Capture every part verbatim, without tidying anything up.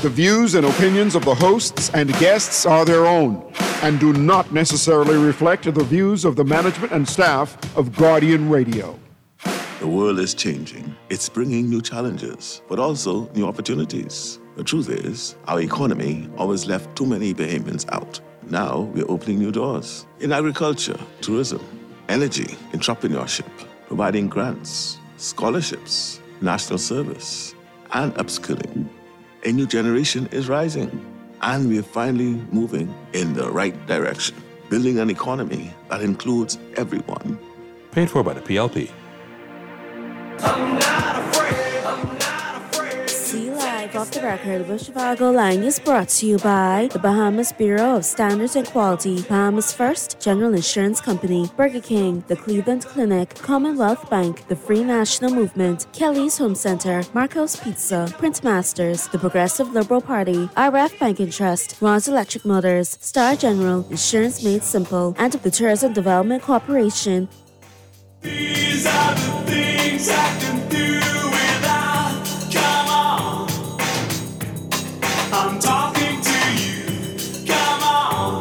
The views and opinions of the hosts and guests are their own and do not necessarily reflect the views of the management and staff of Guardian Radio. The world is changing. It's bringing new challenges, but also new opportunities. The truth is, our economy always left too many Bahamians out. Now we're opening new doors in agriculture, tourism, energy, entrepreneurship, providing grants, scholarships, national service, and upskilling. A new generation is rising, and we're finally moving in the right direction, building an economy that includes everyone. Paid for by the P L P. I'm not afraid. I'm not afraid. See Live Off the Record with Chicago Line is brought to you by the Bahamas Bureau of Standards and Quality, Bahamas First General Insurance Company, Burger King, the Cleveland Clinic, Commonwealth Bank, the Free National Movement, Kelly's Home Center, Marco's Pizza, Print Masters, the Progressive Liberal Party, R F Bank and Trust, Ron's Electric Motors, Star General, Insurance Made Simple, and the Tourism Development Corporation. These are the things I can do without. Come on, I'm talking to you. Come on,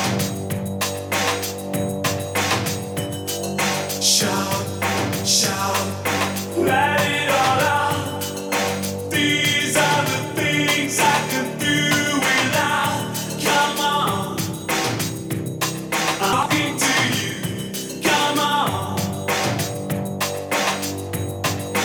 shout, shout, let it all out. These are the things I can do without. Come on, I'm talking to you. Come on.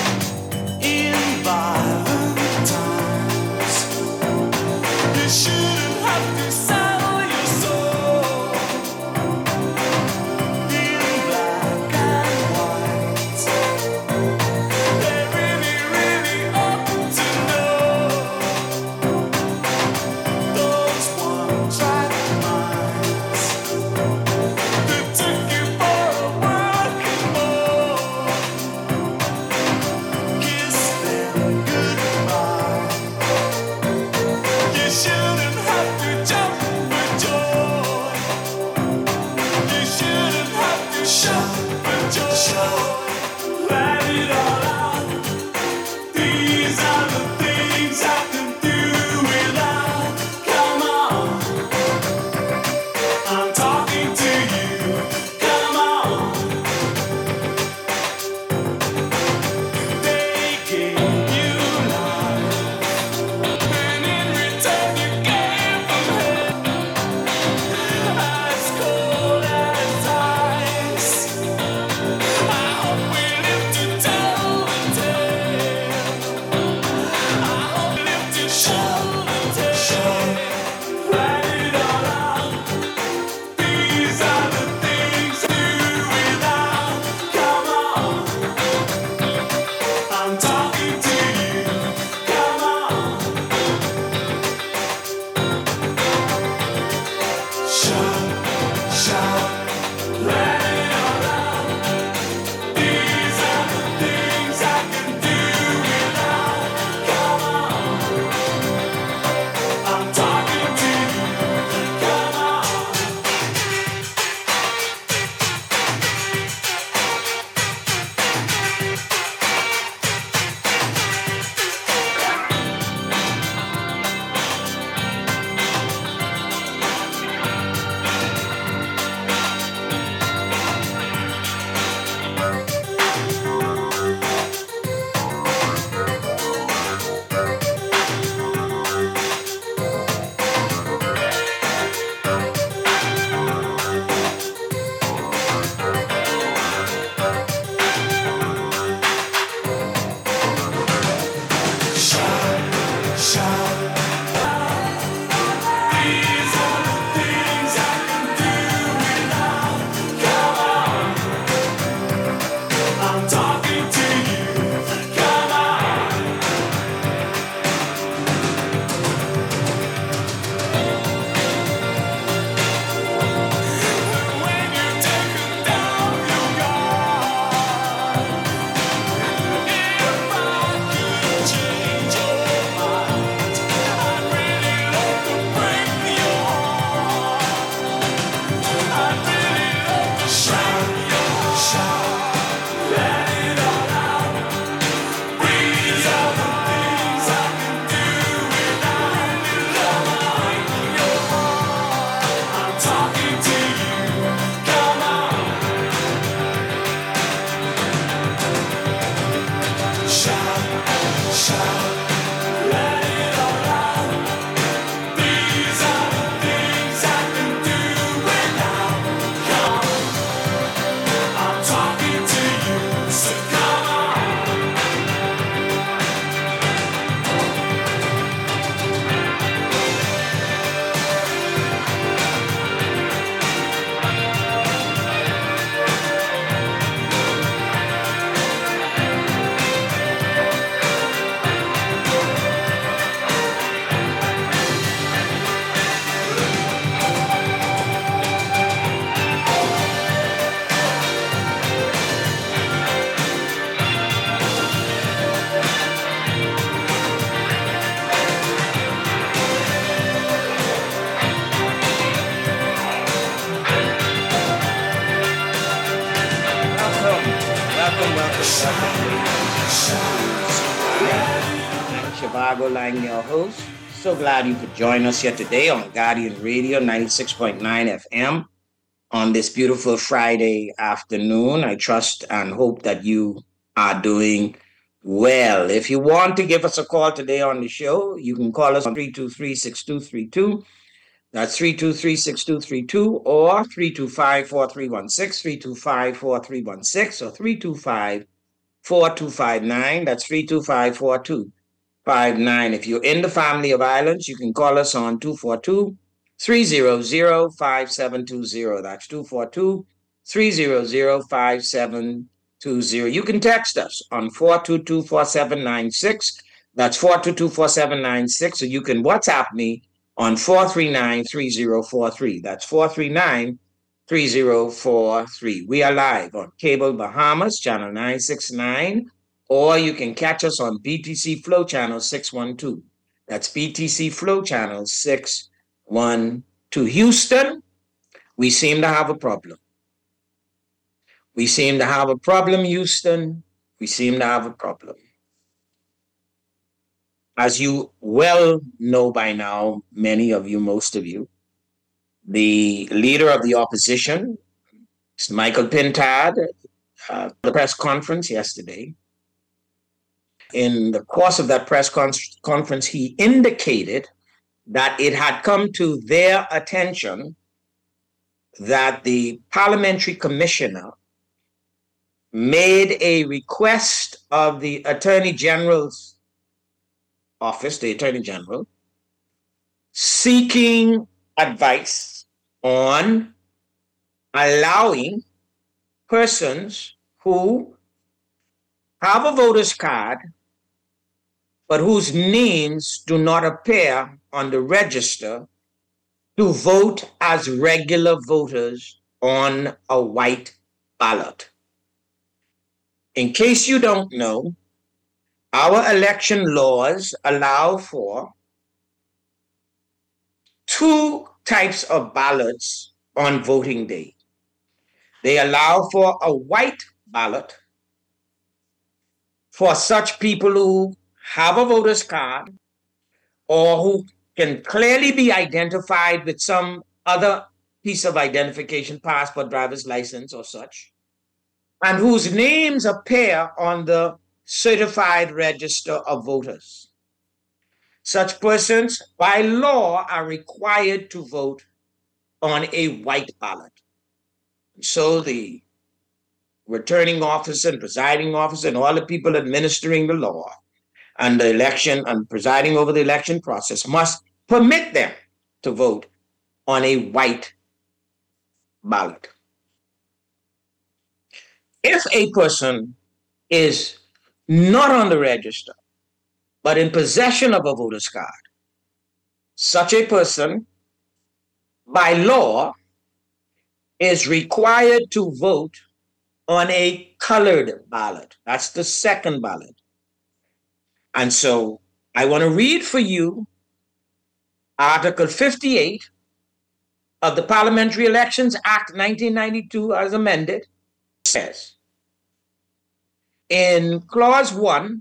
I'm Shivago Lang, your host. So glad you could join us here today on Guardian Radio ninety-six point nine F M on this beautiful Friday afternoon. I trust and hope that you are doing well. If you want to give us a call today on the show, you can call us on three two three, six two three two. That's three two three, six two three two or three two five, four three one six, three two five, four three one six or three two five, four two five nine. That's three two five, four two five nine. If you're in the family of islands, you can call us on two four two, three zero zero, five seven two zero. That's two four two, three zero zero, five seven two zero. You can text us on four two two, four seven nine six. That's four two two, four seven nine six. Or you can WhatsApp me on four three nine, three zero four three. That's four three nine, three zero four three. We are live on Cable Bahamas, channel nine sixty-nine, or you can catch us on B T C Flow channel six one two. That's B T C Flow channel six one two. Houston, we seem to have a problem. We seem to have a problem, Houston. We seem to have a problem. As you well know by now, many of you, most of you, the leader of the opposition, Michael Pintard, uh, the press conference yesterday. In the course of that press con- conference, he indicated that it had come to their attention that the parliamentary commissioner made a request of the Attorney General's office, the Attorney General, seeking advice on allowing persons who have a voter's card but whose names do not appear on the register to vote as regular voters on a white ballot. In case you don't know, our election laws allow for two types of ballots on voting day. They allow for a white ballot for such people who have a voter's card or who can clearly be identified with some other piece of identification, passport, driver's license, or such, and whose names appear on the certified register of voters. Such persons, by law, are required to vote on a white ballot. So the returning officer and presiding officer and all the people administering the law and the election and presiding over the election process must permit them to vote on a white ballot. If a person is not on the register, but in possession of a voter's card, such a person, by law, is required to vote on a colored ballot. That's the second ballot. And so I want to read for you Article fifty-eight of the Parliamentary Elections Act nineteen ninety-two as amended. It says, in clause one,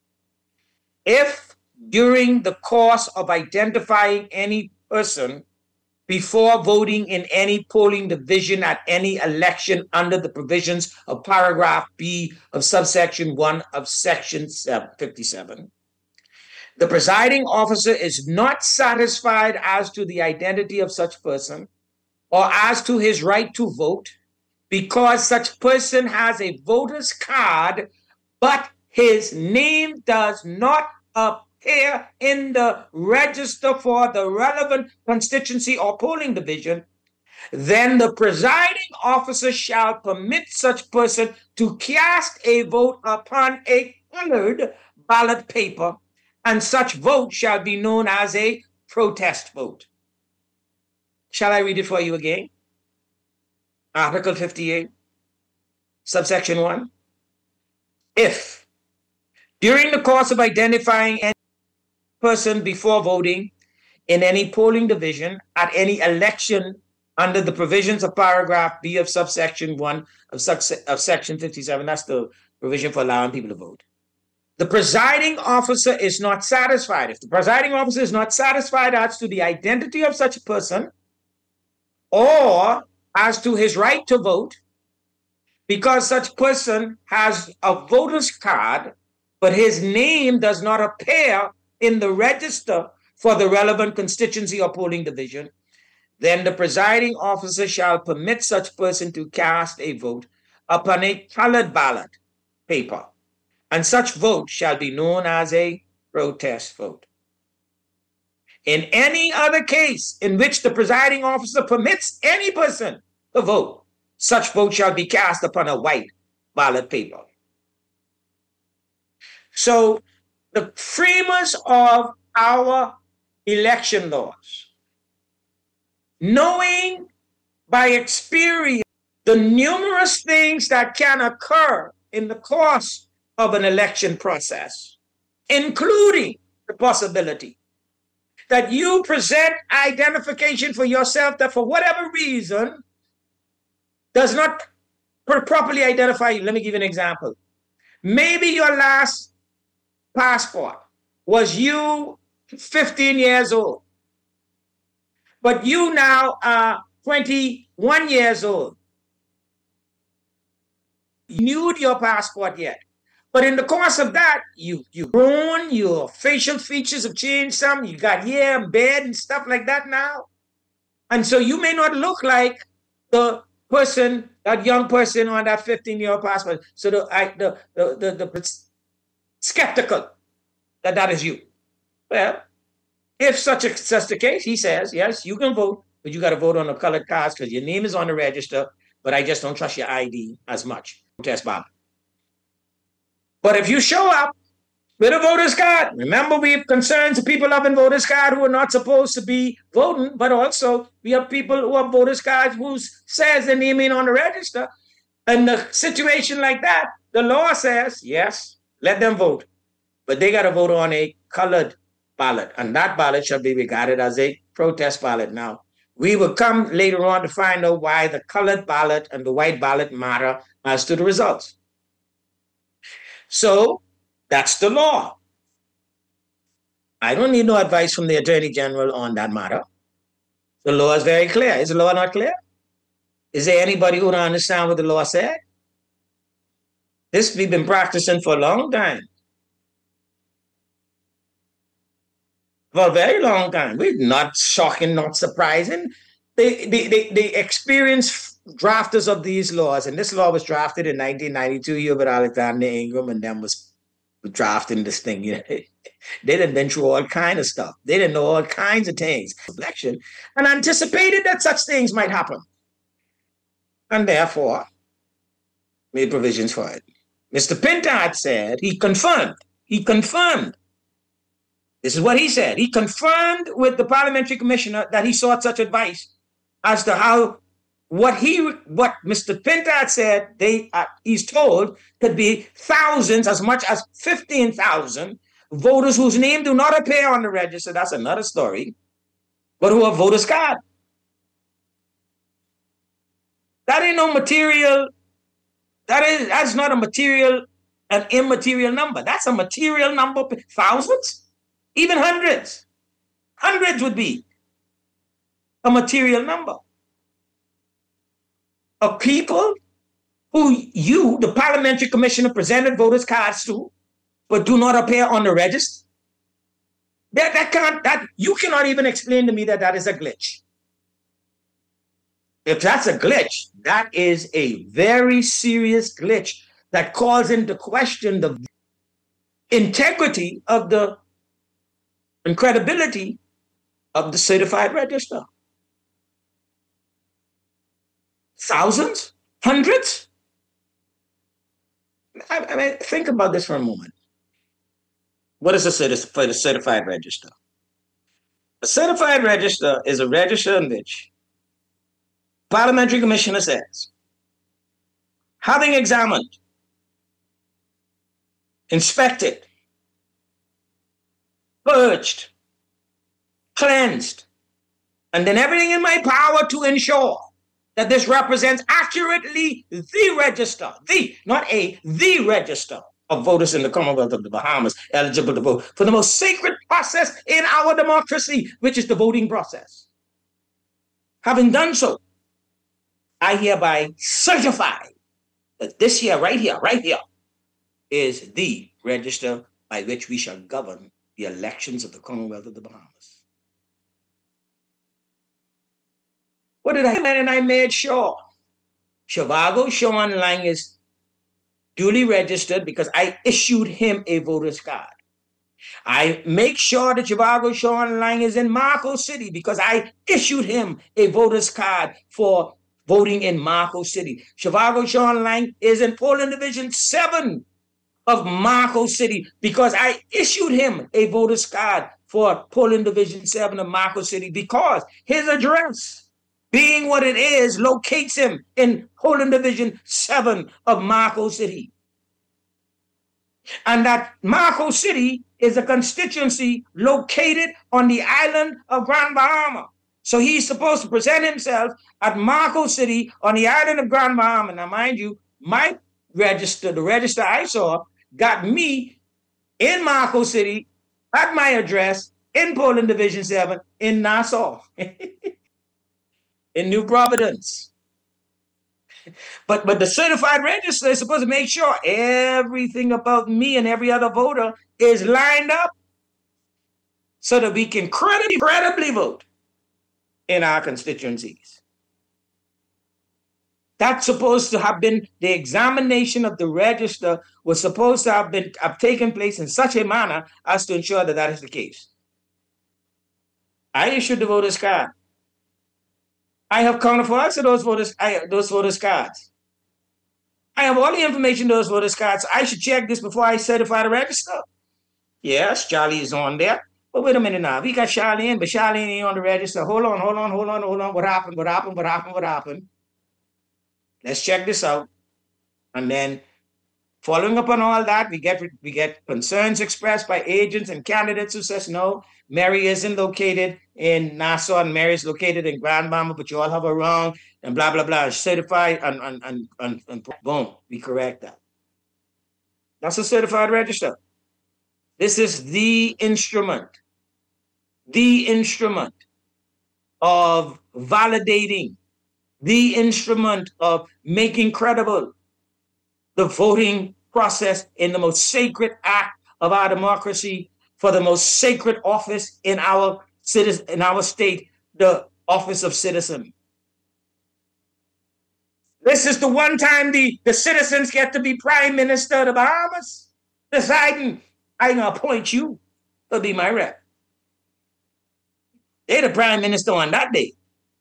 if during the course of identifying any person before voting in any polling division at any election under the provisions of paragraph B of subsection one of section fifty-seven, the presiding officer is not satisfied as to the identity of such person or as to his right to vote, because such person has a voter's card, but his name does not appear in the register for the relevant constituency or polling division, then the presiding officer shall permit such person to cast a vote upon a colored ballot paper, and such vote shall be known as a protest vote. Shall I read it for you again? Article fifty-eight, subsection one. If, during the course of identifying any person before voting in any polling division at any election under the provisions of paragraph B of subsection one of, of section fifty-seven, that's the provision for allowing people to vote. The presiding officer is not satisfied. If the presiding officer is not satisfied as to the identity of such a person or as to his right to vote, because such person has a voter's card, but his name does not appear in the register for the relevant constituency or polling division, then the presiding officer shall permit such person to cast a vote upon a colored ballot paper, and such vote shall be known as a protest vote. In any other case in which the presiding officer permits any person to vote, such vote shall be cast upon a white ballot paper. So the framers of our election laws, knowing by experience the numerous things that can occur in the course of an election process, including the possibility that you present identification for yourself that for whatever reason does not properly identify you. Let me give you an example. Maybe your last passport was you fifteen years old, but you now are twenty-one years old. You renewed your passport yet. But in the course of that, you, you've grown, your facial features have changed some, you got hair and beard and stuff like that now. And so you may not look like the person, that young person on that fifteen-year passport. So the, I, the, the, the, the skeptical that that is you. Well, if such, a, such the case, he says, yes, you can vote, but you got to vote on the colored cards because your name is on the register, but I just don't trust your I D as much. Protest ballot. But if you show up with a voter's card, remember we have concerns of people having voter's card who are not supposed to be voting, but also we have people who have voter's cards who says their name ain't on the register. In a situation like that, the law says, yes, let them vote, but they got to vote on a colored ballot, and that ballot shall be regarded as a protest ballot. Now, we will come later on to find out why the colored ballot and the white ballot matter as to the results. So that's the law. I don't need no advice from the Attorney General on that matter. The law is very clear. Is the law not clear? Is there anybody who don't understand what the law said? This we've been practicing for a long time. For a very long time. We're not shocking, not surprising. The, the, the, the experienced drafters of these laws, and this law was drafted in nineteen ninety-two, Hubert Alexander Ingram, and then was drafting this thing. You know, they didn't been through all kinds of stuff. They didn't know all kinds of things. Election, and anticipated that such things might happen. And therefore, made provisions for it. Mister Pintard said, he confirmed, he confirmed. This is what he said. He confirmed with the parliamentary commissioner that he sought such advice as to how what he, what Mister Pintard said, they, uh, he's told, could be thousands, as much as fifteen thousand voters whose name do not appear on the register. That's another story, but who have voters' card. That ain't no material. That is, that's not a material, an immaterial number. That's a material number. Thousands, even hundreds. Hundreds would be a material number of people who you, the parliamentary commissioner, presented voters' cards to, but do not appear on the register. That, that can't, that, you cannot even explain to me that that is a glitch. If that's a glitch, that is a very serious glitch that calls into question the integrity of the and credibility of the certified register. Thousands? Hundreds? I, I mean, think about this for a moment. What is a certi- certified register? A certified register is a register in which parliamentary commissioner says, having examined, inspected, purged, cleansed, and then everything in my power to ensure that this represents accurately the register, the, not a, the register of voters in the Commonwealth of the Bahamas eligible to vote for the most sacred process in our democracy, which is the voting process. Having done so, I hereby certify that this here, right here, right here, is the register by which we shall govern the elections of the Commonwealth of the Bahamas. What did I do? And I made sure Zhivago Sean Lang is duly registered because I issued him a voter's card. I make sure that Zhivago Sean Lang is in Marco City because I issued him a voter's card for voting in Marco City. Zhivago Sean Lang is in polling division seven of Marco City because I issued him a voter's card for polling division seven of Marco City because his address, being what it is, locates him in polling division seven of Marco City. And that Marco City is a constituency located on the island of Grand Bahama. So he's supposed to present himself at Marco City on the island of Grand Bahama. Now, mind you, my register, the register I saw, got me in Marco City at my address in polling division seven in Nassau, in New Providence. But, but the certified register is supposed to make sure everything about me and every other voter is lined up so that we can credibly, credibly vote in our constituencies. That's supposed to have been, the examination of the register was supposed to have been have taken place in such a manner as to ensure that that is the case. I issued the voter's card. I have counterparts of those voters, I, those voters' cards. I have all the information on those voters' cards. I should check this before I certify the register. Yes, Charlie is on there. But wait a minute now. We got Charlene, but Charlene ain't on the register. Hold on, hold on, hold on, hold on. What happened? What happened? What happened? What happened? Let's check this out. And then following up on all that, we get we get concerns expressed by agents and candidates who says, no, Mary isn't located in Nassau and Mary is located in Grand Bahama, but you all have her wrong and blah, blah, blah. Certified and, and, and, and, and boom, we correct that. That's a certified register. This is the instrument, the instrument of validating, the instrument of making credible the voting process in the most sacred act of our democracy for the most sacred office in our citizen, in our state, the office of citizen. This is the one time the, the citizens get to be prime minister of the Bahamas, deciding, I'm going to appoint you to be my rep. They're the prime minister on that day.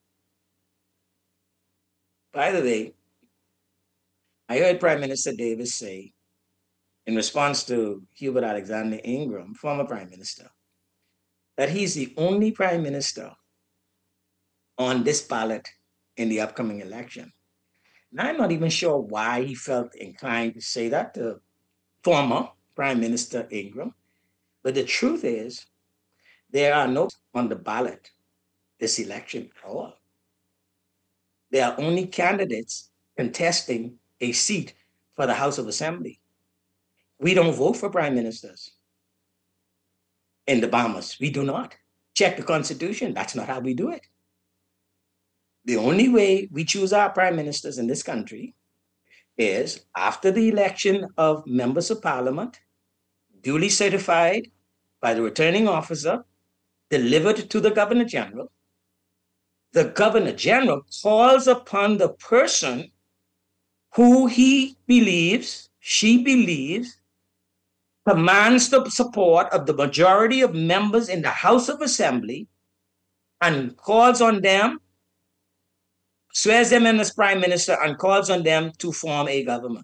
By the way, I heard Prime Minister Davis say, in response to Hubert Alexander Ingram, former prime minister, that he's the only prime minister on this ballot in the upcoming election. And I'm not even sure why he felt inclined to say that to former Prime Minister Ingram. But the truth is, there are no on the ballot this election at all. There are only candidates contesting a seat for the House of Assembly. We don't vote for prime ministers in the Bahamas. We do not. Check the Constitution. That's not how we do it. The only way we choose our prime ministers in this country is after the election of members of parliament, duly certified by the returning officer, delivered to the Governor General. The Governor General calls upon the person who he believes, she believes, commands the support of the majority of members in the House of Assembly and calls on them, swears them in as prime minister and calls on them to form a government.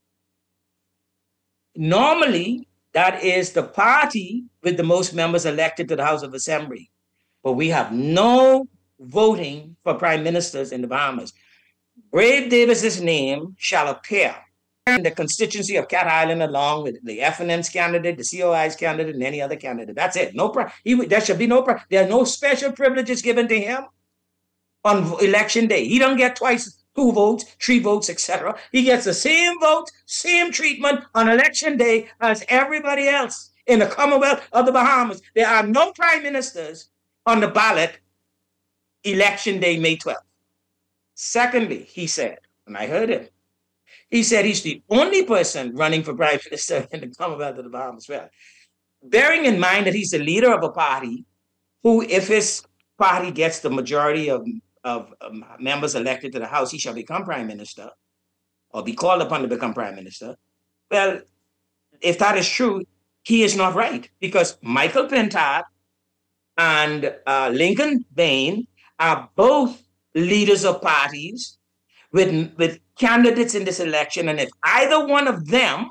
Normally, that is the party with the most members elected to the House of Assembly. But we have no voting for prime ministers in the Bahamas. Brave Davis's name shall appear in the constituency of Cat Island along with the F N M's candidate, the C O I's candidate, and any other candidate. That's it. No, he, there should be no, there are no special privileges given to him on election day. He don't get twice, two votes, three votes, et cetera. He gets the same vote, same treatment on election day as everybody else in the Commonwealth of the Bahamas. There are no prime ministers on the ballot election day, May twelfth. Secondly, he said, and I heard him, he said he's the only person running for prime minister in the Commonwealth of the Bahamas. Well, bearing in mind that he's the leader of a party who, if his party gets the majority of, of um, members elected to the House, he shall become prime minister or be called upon to become prime minister. Well, if that is true, he is not right, because Michael Pintard and uh, Lincoln Bain are both leaders of parties with, with candidates in this election. And if either one of them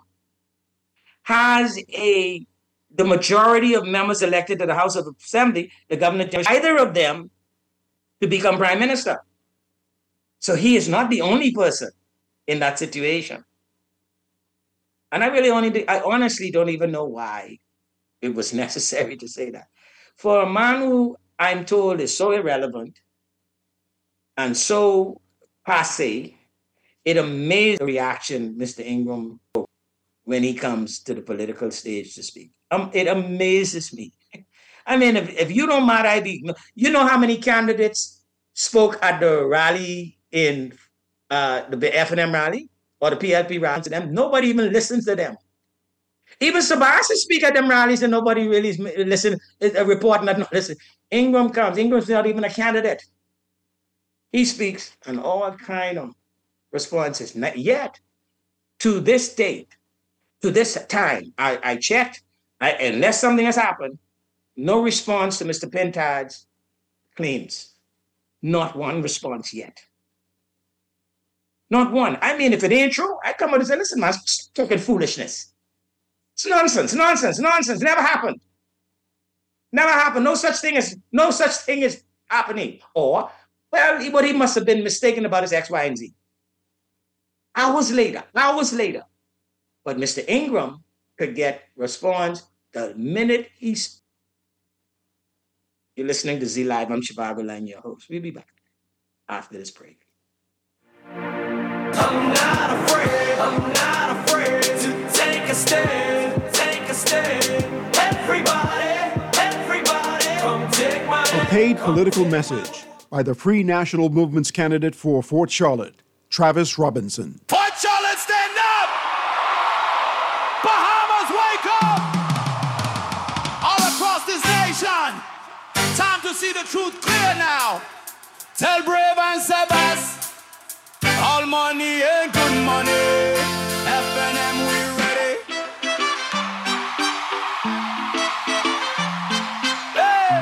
has a the majority of members elected to the House of Assembly, the governor, either of them to become prime minister. So he is not the only person in that situation. And I really only, I honestly don't even know why it was necessary to say that. For a man who I'm told is so irrelevant and so passé, it amazed the reaction Mister Ingram when he comes to the political stage to speak. Um, it amazes me. I mean, if, if you don't mind, I be, you know how many candidates spoke at the rally in uh, the F N M rally or the P L P rally to them? Nobody even listens to them. Even Sebastian speak at them rallies and nobody really listen, a report not, not listen. Ingram comes, Ingram's not even a candidate. He speaks and all kind of responses. Not yet, to this date, to this time, I, I checked, I, unless something has happened, no response to Mister Pintard's claims. Not one response yet. Not one. I mean, if it ain't true, I come out and say, listen, man, it's talking foolishness. It's nonsense, nonsense, nonsense. Never happened. Never happened. No such thing as, no such thing is happening. Or, well, he, but he must have been mistaken about his X, Y, and Z. Hours later, hours later. But Mister Ingram could get response the minute he's. You're listening to Z Live. I'm Shivago Lang, your host. We'll be back after this break. I'm not afraid, I'm not afraid to take a stand, take a stand. Everybody, everybody, come take my A paid political message by the Free National Movement's candidate for Fort Charlotte, Travis Robinson. Fort Charlotte, stand up! Bahamas, wake up! All across this nation, time to see the truth clear now. Tell Brave and Sebas, all money ain't good money. F N M, we ready. Hey!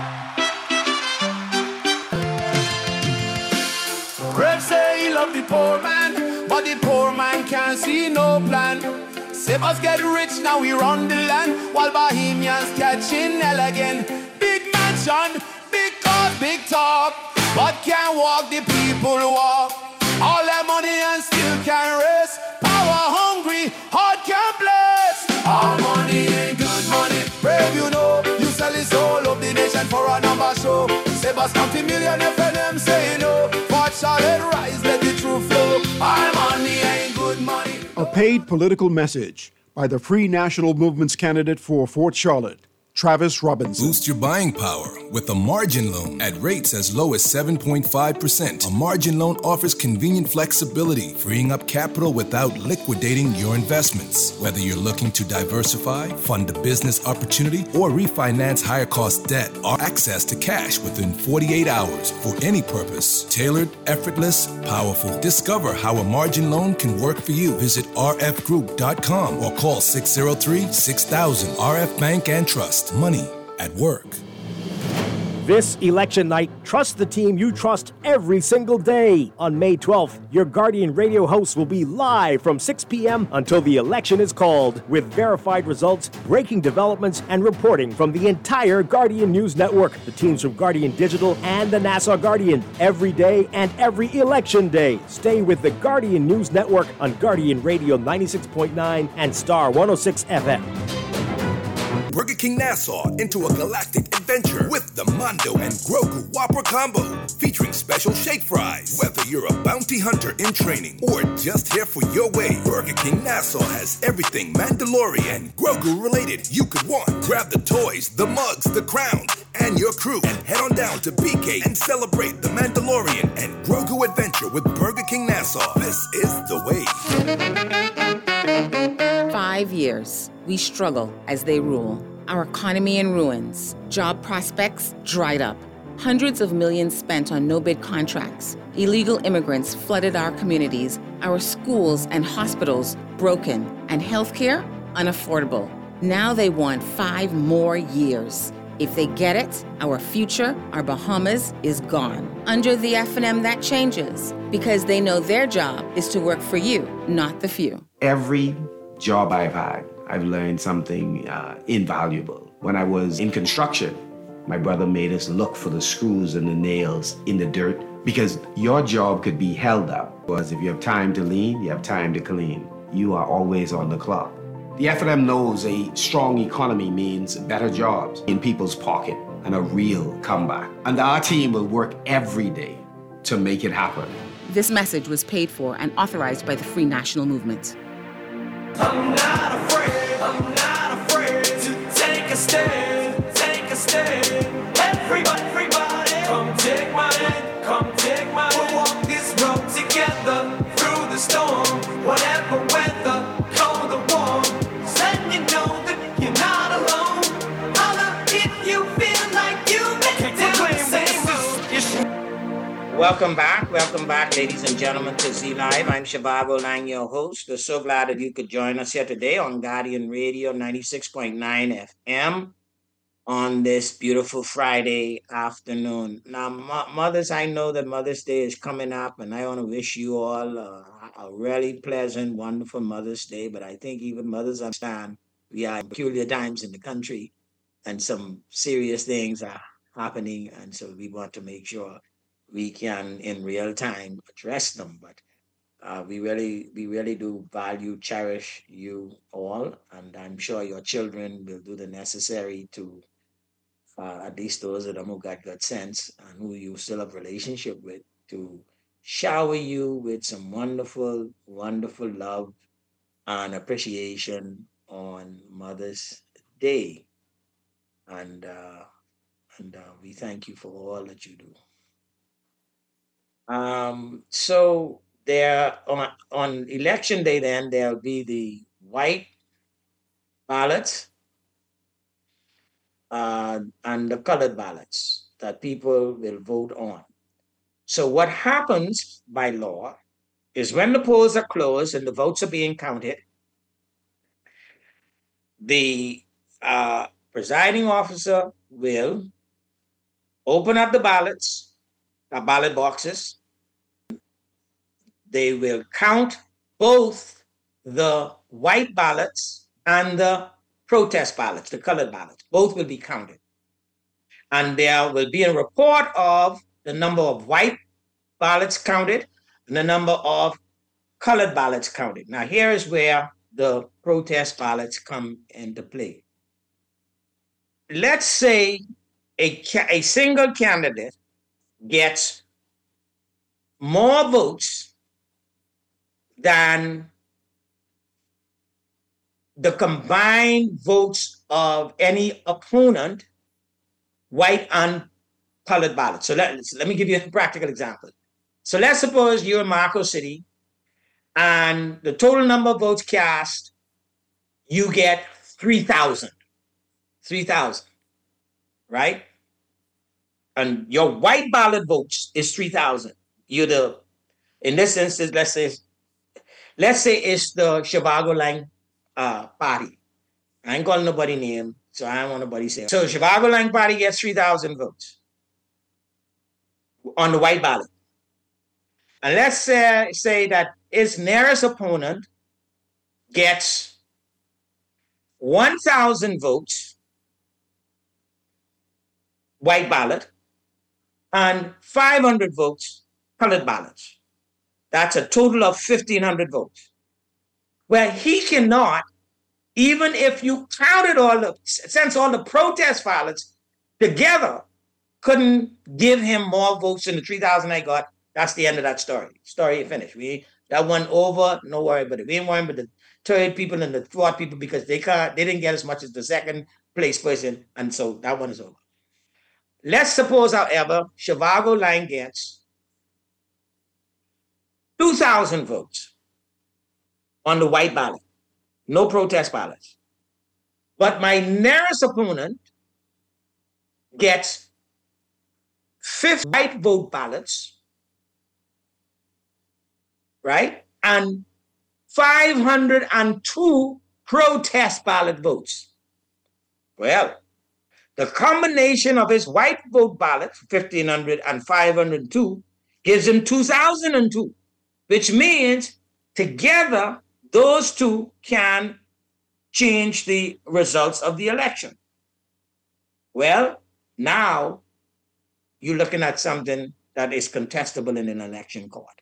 Brave say he love the poor man, but the poor man can't see no plan. Sebas get rich, now we run the land, while Bahamians catching hell again. Big mansion, big cars, big talk, but can't walk, the people walk. All that money and still can't rest. Power hungry, heart can't bless. All money ain't good money. Brave, you know, you sell his soul of the nation for a number show. Sebas County Million F N M say no. Fort Charlotte rise, let the truth flow. All money ain't good money. A paid political message by the Free National Movement's candidate for Fort Charlotte, Travis Robinson. Boost your buying power with a margin loan at rates as low as seven point five percent. A margin loan offers convenient flexibility, freeing up capital without liquidating your investments. Whether you're looking to diversify, fund a business opportunity, or refinance higher cost debt, or access to cash within forty-eight hours for any purpose. Tailored, effortless, powerful. Discover how a margin loan can work for you. Visit r f group dot com or call six oh three, six thousand. R F Bank and Trust. Money at work. This election night, trust the team you trust every single day. On May twelfth, your Guardian radio host will be live from six p.m. until the election is called, with verified results, breaking developments, and reporting from the entire Guardian News Network, the teams from Guardian Digital and the Nassau Guardian, every day and every election day. Stay with the Guardian News Network on Guardian Radio ninety-six point nine and Star one oh six F M. Burger King Nassau into a galactic adventure with the the Mondo and Grogu Whopper Combo, featuring special shake fries. Whether you're a bounty hunter in training or just here for your way, Burger King Nassau has everything Mandalorian and Grogu related you could want. Grab the toys, the mugs, the crowns, and your crew, and head on down to B K and celebrate the Mandalorian and Grogu adventure with Burger King Nassau. This is the way. Five years, we struggle as they rule. Our economy in ruins. Job prospects dried up. Hundreds of millions spent on no-bid contracts. Illegal immigrants flooded our communities. Our schools and hospitals broken. And healthcare unaffordable. Now they want five more years. If they get it, our future, our Bahamas, is gone. Under the F and M, that changes. Because they know their job is to work for you, not the few. Every job I've had, I've learned something uh, invaluable. When I was in construction, my brother made us look for the screws and the nails in the dirt because your job could be held up. Because if you have time to lean, you have time to clean. You are always on the clock. The F and M knows a strong economy means better jobs in people's pocket and a real comeback. And our team will work every day to make it happen. This message was paid for and authorized by the Free National Movement. I'm not afraid, I'm not afraid to take a stand, take a stand. Everybody, everybody, come take my hand, come take my hand. We'll walk this road together through the storm, whatever weather, cold or warm. Just letting you know that you're not alone. Holla if you feel like you've been down the same road. Welcome back, welcome back, ladies and gentlemen, to Z Live. I'm Shivago Lang, your host. We're so glad that you could join us here today on Guardian Radio ninety-six point nine F M on this beautiful Friday afternoon. Now, mo- mothers, I know that Mother's Day is coming up, and I want to wish you all uh, a really pleasant, wonderful Mother's Day. But I think even mothers understand we are in peculiar times in the country, and some serious things are happening, and so we want to make sure we can in real time address them. But uh, we really we really do value, cherish you all, and I'm sure your children will do the necessary to, uh, at least those of them who got good sense and who you still have a relationship with, to shower you with some wonderful, wonderful love and appreciation on Mother's Day. And, uh, and uh, we thank you for all that you do. Um, so there on, on election day, then there'll be the white ballots uh, and the colored ballots that people will vote on. So what happens by law is when the polls are closed and the votes are being counted, the uh, presiding officer will open up the ballots, the ballot boxes. They will count both the white ballots and the protest ballots, the colored ballots. Both will be counted. And there will be a report of the number of white ballots counted and the number of colored ballots counted. Now, here is where the protest ballots come into play. Let's say a, a single candidate gets more votes than the combined votes of any opponent, white and colored ballots. So let, let me give you a practical example. So let's suppose you're in Marco City and the total number of votes cast, you get three thousand. three thousand, right? And your white ballot votes is three thousand. You're the, in this instance, let's say, let's say it's the Shivago Lang uh, party. I ain't calling nobody name, so I don't want nobody say. So Shivago Lang party gets three thousand votes on the white ballot. And let's say, say that its nearest opponent gets one thousand votes, white ballot, and five hundred votes, colored ballots. That's a total of fifteen hundred votes. Well, he cannot, even if you counted all the, since all the protest ballots together, couldn't give him more votes than the three thousand I got, that's the end of that story. Story ain't finished. We that one over, no worry about it. We ain't worrying about the third people and the fourth people because they can't, they didn't get as much as the second place person, and so that one is over. Let's suppose, however, Zhivago Lang gets two thousand votes on the white ballot, no protest ballots. But my nearest opponent gets fifty white vote ballots, right? And five hundred two protest ballot votes. Well, the combination of his white vote ballots, fifteen hundred and five hundred two, gives him two thousand two, which means together those two can change the results of the election. Well, now you're looking at something that is contestable in an election court.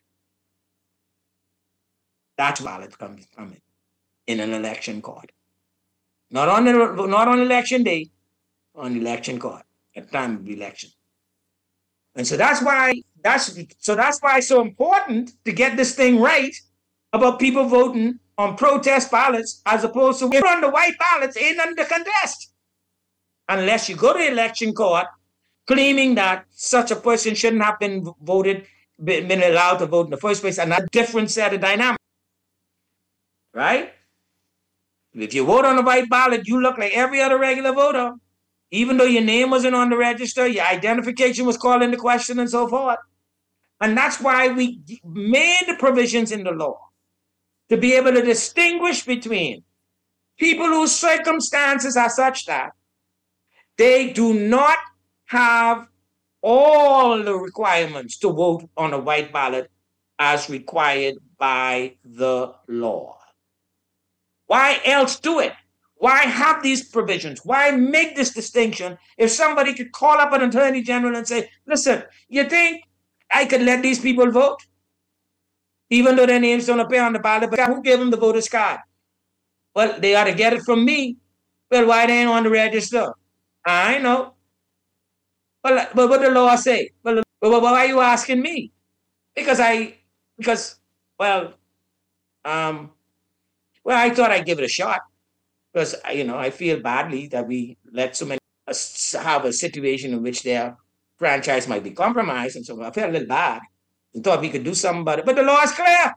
That's ballot comes coming in an election court. Not on the, not on election day, on election court at the time of the election. And so that's why that's so that's why it's so important to get this thing right about people voting on protest ballots as opposed to on the white ballots ain't under contest. Unless you go to the election court claiming that such a person shouldn't have been voted, been allowed to vote in the first place, and a different set of dynamics. Right? If you vote on the white ballot, you look like every other regular voter. Even though your name wasn't on the register, your identification was called into question and so forth. And that's why we made the provisions in the law to be able to distinguish between people whose circumstances are such that they do not have all the requirements to vote on a white ballot as required by the law. Why else do it? Why have these provisions? Why make this distinction if somebody could call up an attorney general and say, listen, you think I could let these people vote? Even though their names don't appear on the ballot, but who gave them the voter's card? Well, they ought to get it from me. Well, why they ain't on the register? I know. Well, but what the law say? Well, well, why are you asking me? Because I, because, well, um, well, I thought I'd give it a shot. Because, you know, I feel badly that we let so many have a situation in which their franchise might be compromised. And so I felt a little bad and thought we could do something about it. But the law is clear.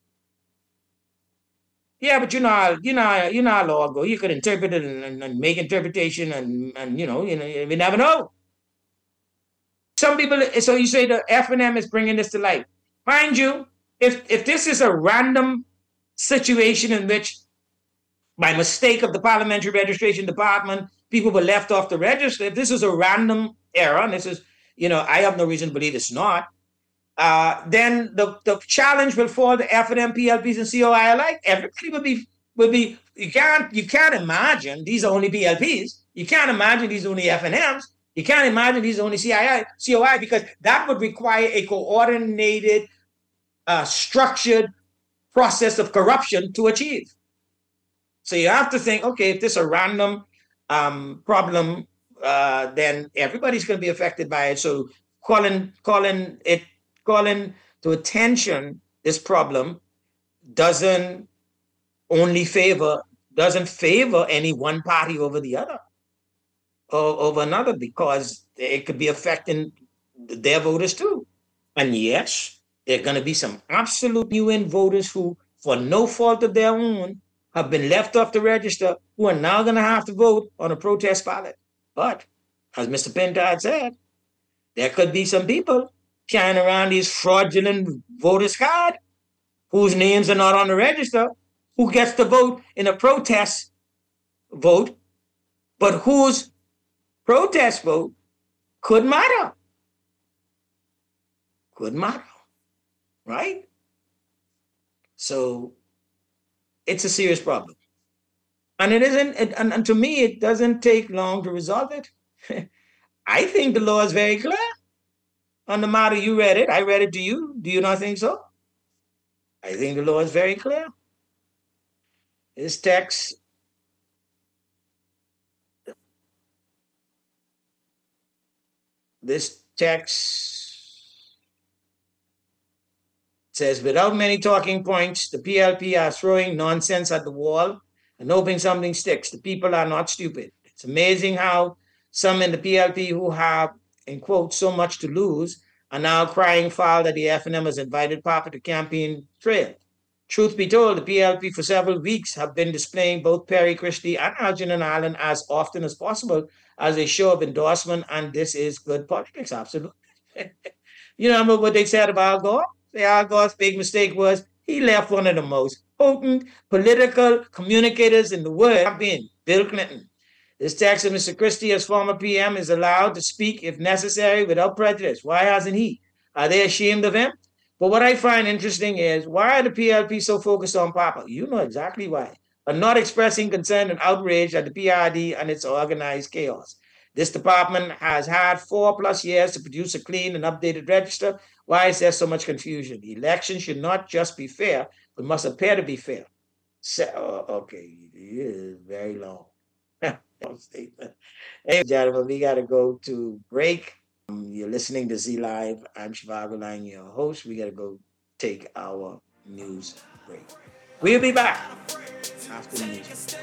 Yeah, but you know how, you know, you know how law go. You could interpret it and, and, and make interpretation and, and you know, you know, we never know. Some people, so you say the F N M is bringing this to light. Mind you, if if this is a random situation in which by mistake of the Parliamentary Registration Department, people were left off the register. If this is a random error, and this is, you know, I have no reason to believe it's not, uh, then the, the challenge will fall to F N M, P L Ps, and C O I alike. Everybody will be, will be, you can't, you can't imagine these are only P L Ps. You can't imagine these are only F N Ms. You can't imagine these are only C I I, C O I, because that would require a coordinated, uh, structured process of corruption to achieve. So you have to think, okay, if this is a random um, problem, uh, then everybody's going to be affected by it. So calling, calling it, calling to attention this problem doesn't only favor, doesn't favor any one party over the other, or over another, because it could be affecting their voters too. And yes, there are going to be some absolute U N voters who, for no fault of their own, have been left off the register, who are now going to have to vote on a protest ballot. But, as Mister Pintard said, there could be some people carrying around these fraudulent voters' cards whose names are not on the register, who gets to vote in a protest vote, but whose protest vote could matter. Could matter, right? So, it's a serious problem. And it isn't, it, and, and to me, it doesn't take long to resolve it. I think the law is very clear on the matter. You read it. I read it to you. Do you not think so? I think the law is very clear. This text this text says, without many talking points, the P L P are throwing nonsense at the wall and hoping something sticks. The people are not stupid. It's amazing how some in the P L P who have, in quotes, so much to lose are now crying foul that the F N M has invited Papa to campaign trail. Truth be told, the P L P for several weeks have been displaying both Perry Christie and Algernon Allen as often as possible as a show of endorsement, and this is good politics, absolutely. You remember what they said about Al Gore? The Al Gore's big mistake was he left one of the most potent political communicators in the world, being Bill Clinton. This text of Mister Christie as former P M is allowed to speak if necessary without prejudice. Why hasn't he? Are they ashamed of him? But what I find interesting is, why are the P L P so focused on Papa? You know exactly why. Are not expressing concern and outrage at the P R D and its organized chaos. This department has had four plus years to produce a clean and updated register. Why is there so much confusion? The election should not just be fair, but must appear to be fair. So, okay, it is very long. Statement. Hey, gentlemen, we got to go to break. Um, you're listening to Z Live. I'm Chivago, your host. We got to go take our news break. We'll be back after the news.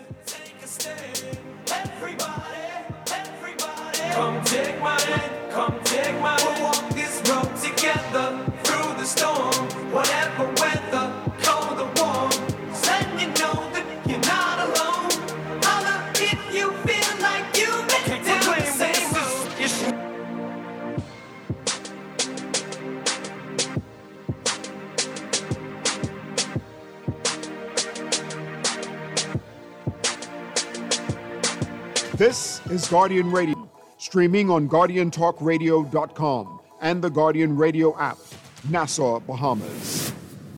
Come take my hand, come take my hand. We'll walk this road together through the storm. Whatever weather, cold or warm. Letting you know that you're not alone. Holla if you feel like you meant to say so. This is Guardian Radio, streaming on Guardian Talk Radio dot com and the Guardian Radio app, Nassau, Bahamas.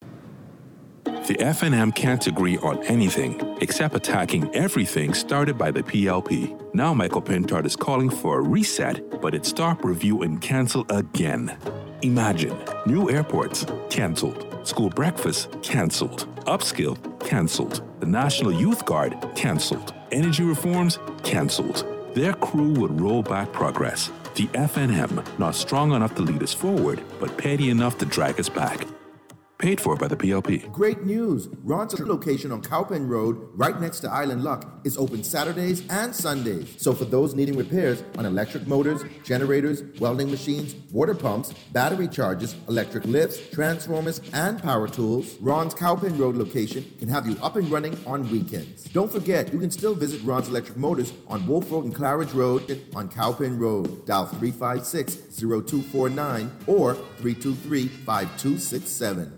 The F N M can't agree on anything except attacking everything started by the P L P. Now Michael Pintard is calling for a reset, but it's stop, review, and cancel again. Imagine, new airports, canceled. School breakfast, canceled. Upskill, canceled. The National Youth Guard, canceled. Energy reforms, canceled. Their crew would roll back progress. The F N M, not strong enough to lead us forward, but petty enough to drag us back. Paid for by the P L P. Great news! Ron's location on Cowpen Road, right next to Island Luck, is open Saturdays and Sundays. So for those needing repairs on electric motors, generators, welding machines, water pumps, battery chargers, electric lifts, transformers, and power tools, Ron's Cowpen Road location can have you up and running on weekends. Don't forget, you can still visit Ron's Electric Motors on Wolf Road and Claridge Road on Cowpen Road. Dial three five six, zero two four nine or three two three, five two six seven.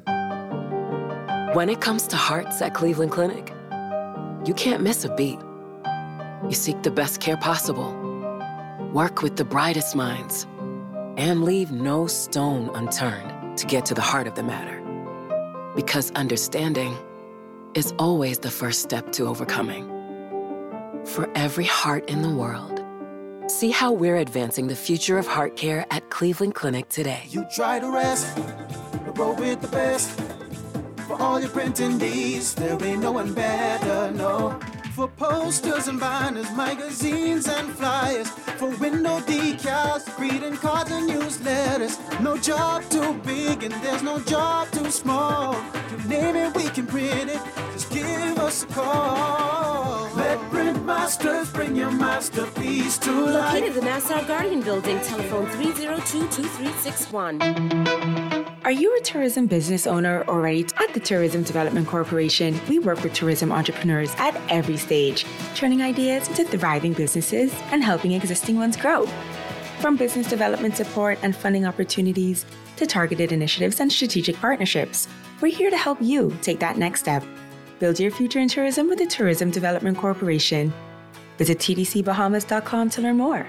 When it comes to hearts at Cleveland Clinic, you can't miss a beat. You seek the best care possible, work with the brightest minds, and leave no stone unturned to get to the heart of the matter. Because understanding is always the first step to overcoming. For every heart in the world, see how we're advancing the future of heart care at Cleveland Clinic today. You try to rest, roll with the best. For all your printing needs, there ain't no one better, no. For posters and banners, magazines and flyers, for window decals, greeting cards and newsletters. No job too big and there's no job too small. You name it, we can print it, just give us a call. Let Print Masters bring your masterpiece to life. Located in the Nassau Guardian Building, telephone three zero two, two three six one. Are you a tourism business owner or ready to? At the Tourism Development Corporation, we work with tourism entrepreneurs at every stage, turning ideas into thriving businesses and helping existing ones grow. From business development support and funding opportunities to targeted initiatives and strategic partnerships, we're here to help you take that next step. Build your future in tourism with the Tourism Development Corporation. Visit T D C Bahamas dot com to learn more.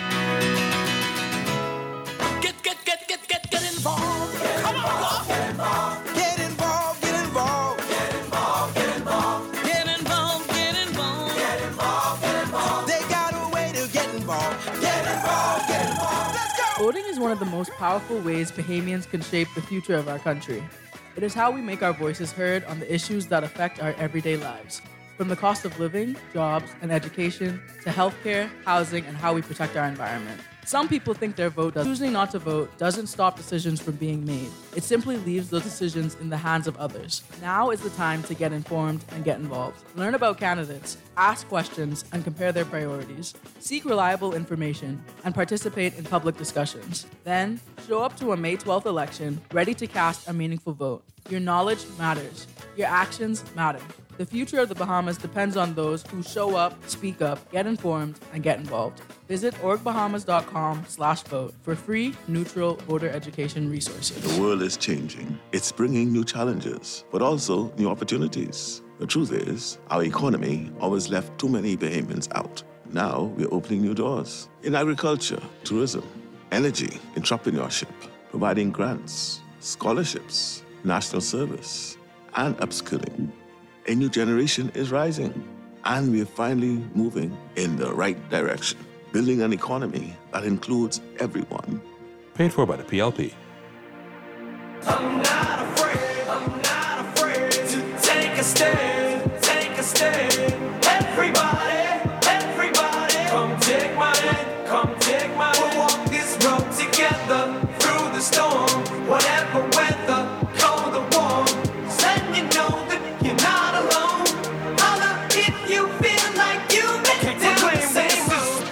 Get, get, get, get, get, get involved. Come on, get involved. Get involved, get involved. Get involved, get involved. Get involved, get involved. Get involved, get involved. They got a way to get involved. Get involved, get involved. Let's go. Voting is one of the most powerful ways Bahamians can shape the future of our country. It is how we make our voices heard on the issues that affect our everyday lives. From the cost of living, jobs, and education, to healthcare, housing, and how we protect our environment. Some people think their vote does. Choosing not to vote doesn't stop decisions from being made. It simply leaves those decisions in the hands of others. Now is the time to get informed and get involved. Learn about candidates, ask questions, and compare their priorities. Seek reliable information and participate in public discussions. Then, show up to a May twelfth election ready to cast a meaningful vote. Your knowledge matters. Your actions matter. The future of the Bahamas depends on those who show up, speak up, get informed, and get involved. Visit orgbahamas.com slash vote for free, neutral voter education resources. The world is changing. It's bringing new challenges, but also new opportunities. The truth is, our economy always left too many Bahamians out. Now we're opening new doors in agriculture, tourism, energy, entrepreneurship, providing grants, scholarships, national service, and upskilling. A new generation is rising, and we're finally moving in the right direction, building an economy that includes everyone. Paid for by the P L P. I'm not afraid, I'm not afraid to take a stand, take a stand. Everybody, everybody, come take my hand, come take my hand. We'll walk this road together through the storm, whatever weather, cold or warm. Let you know that you're not alone. Holla if you feel like you can do the same.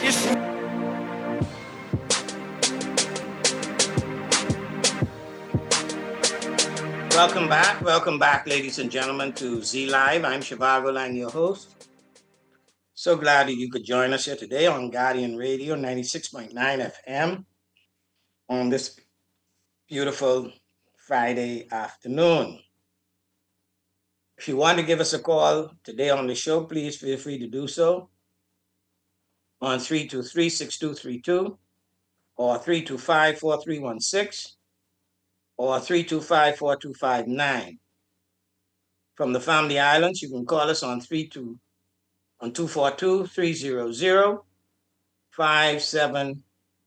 Welcome back, welcome back, ladies and gentlemen, to Z Live. I'm Shivago Lang, your host. So glad that you could join us here today on Guardian Radio ninety-six point nine F M on this beautiful Friday afternoon. If you want to give us a call today on the show, please feel free to do so on three two three, six two three two or three two five, four three one six or three two five, four two five nine. From the Family Islands, you can call us on three two on two four two, three zero zero, five seven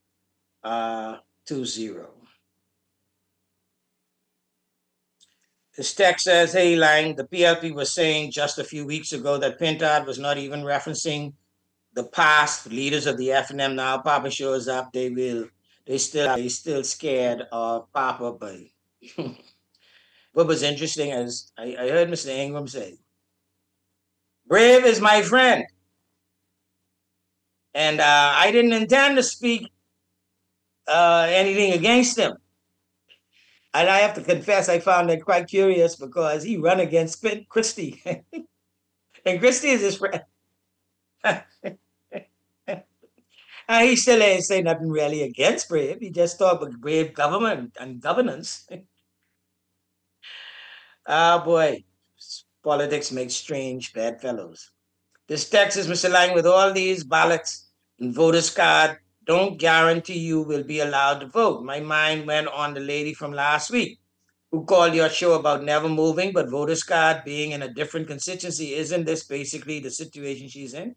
two zero. This text says, hey, Lang, the P L P was saying just a few weeks ago that Pintard was not even referencing the past leaders of the F N M. Now Papa shows up, they will, they still, they still scared of Papa. But what was interesting is I, I heard Mister Ingram say, Brave is my friend. And uh, I didn't intend to speak uh, anything against him. And I have to confess, I found that quite curious because he ran against Christie. And Christie is his friend. And he still ain't say nothing really against Brave. He just talked about Brave government and governance. Ah, boy. Politics makes strange bedfellows. This text is Mister Lang, with all these ballots and voters' card, don't guarantee you will be allowed to vote. My mind went on the lady from last week who called your show about never moving, but voters' card being in a different constituency. Isn't this basically the situation she's in?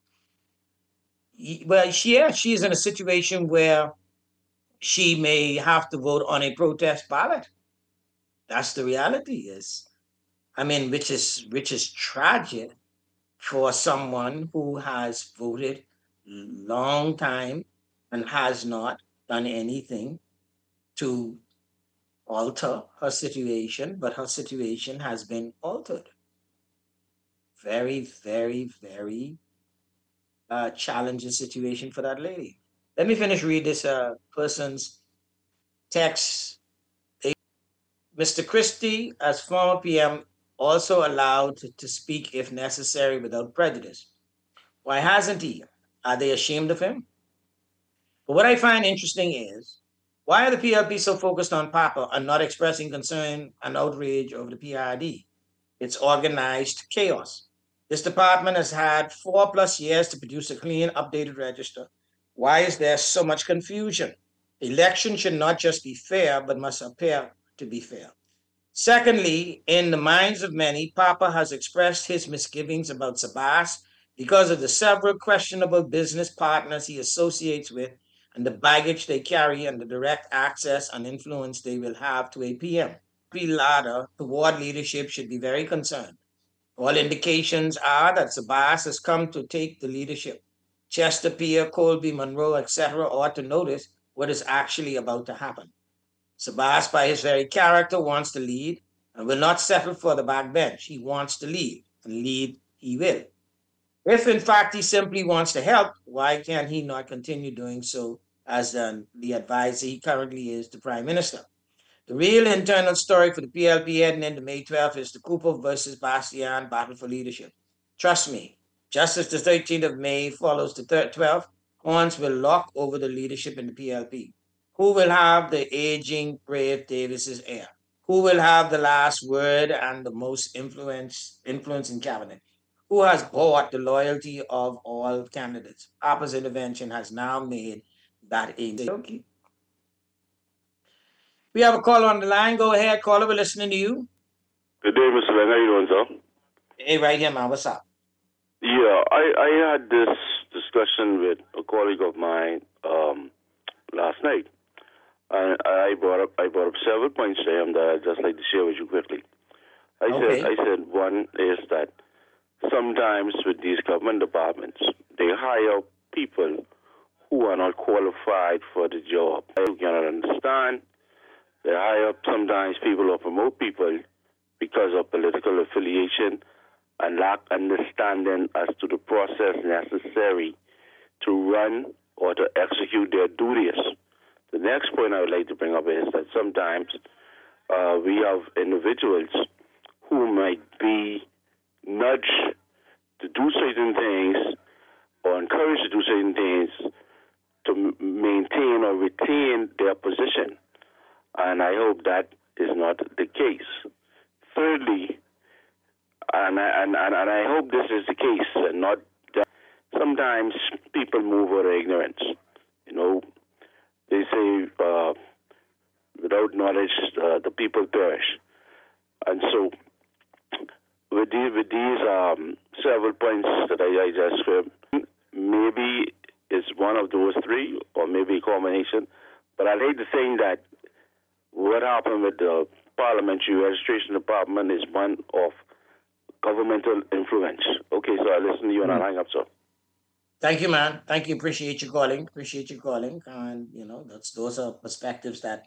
Well, yeah, she's in a situation where she may have to vote on a protest ballot. That's the reality is. I mean, which is which is tragic for someone who has voted long time and has not done anything to alter her situation, but her situation has been altered. Very, very, very uh, challenging situation for that lady. Let me finish read this uh, person's text. Mister Christie, as former P M, also allowed to, to speak if necessary without prejudice. Why hasn't he? Are they ashamed of him? But what I find interesting is, why are the P L P so focused on Papa and not expressing concern and outrage over the P R D? It's organized chaos. This department has had four plus years to produce a clean, updated register. Why is there so much confusion? Election should not just be fair, but must appear to be fair. Secondly, in the minds of many, Papa has expressed his misgivings about Sabas because of the several questionable business partners he associates with and the baggage they carry and the direct access and influence they will have to a P M. The ladder toward leadership should be very concerned. All indications are that Sabas has come to take the leadership. Chester Pierre, Colby, Monroe, et cetera ought to notice what is actually about to happen. Sabas, by his very character, wants to lead and will not settle for the backbench. He wants to lead, and lead he will. If, in fact, he simply wants to help, why can he not continue doing so as the, the advisor he currently is to Prime Minister? The real internal story for the P L P heading into May twelfth is the Cooper versus Bastian battle for leadership. Trust me, just as the thirteenth of May follows the twelfth, horns will lock over the leadership in the P L P. Who will have the aging brave Davis's heir? Who will have the last word and the most influence, influence in cabinet? Who has bought the loyalty of all candidates? Papa's intervention has now made that a okay. We have a caller on the line. Go ahead, caller. We're listening to you. Good day, Mister Lang. How you doing, sir? Hey, right here, man. What's up? Yeah, I, I had this discussion with a colleague of mine um, last night. And I brought up I brought up several points to him that I'd just like to share with you quickly. I okay. said I said one is that sometimes with these government departments, they hire people who are not qualified for the job. You cannot understand. They hire sometimes people or promote people because of political affiliation and lack understanding as to the process necessary to run or to execute their duties. The next point I would like to bring up is that sometimes uh, we have individuals who might be nudged to do certain things or encouraged to do certain things to m- maintain or retain their position. And I hope that is not the case. Thirdly, and I, and, and, and I hope this is the case, and not that sometimes people move out of ignorance. You know, they say, uh, without knowledge, uh, the people perish. And so, with these, with these um, several points that I, I just said, maybe it's one of those three, or maybe a combination. But I'd hate to think that what happened with the Parliamentary Registration Department is one of governmental influence. Okay, so I listen to you and mm-hmm. I'll hang up, sir. Thank you, man. Thank you. Appreciate you calling. Appreciate you calling. And, you know, that's those are perspectives that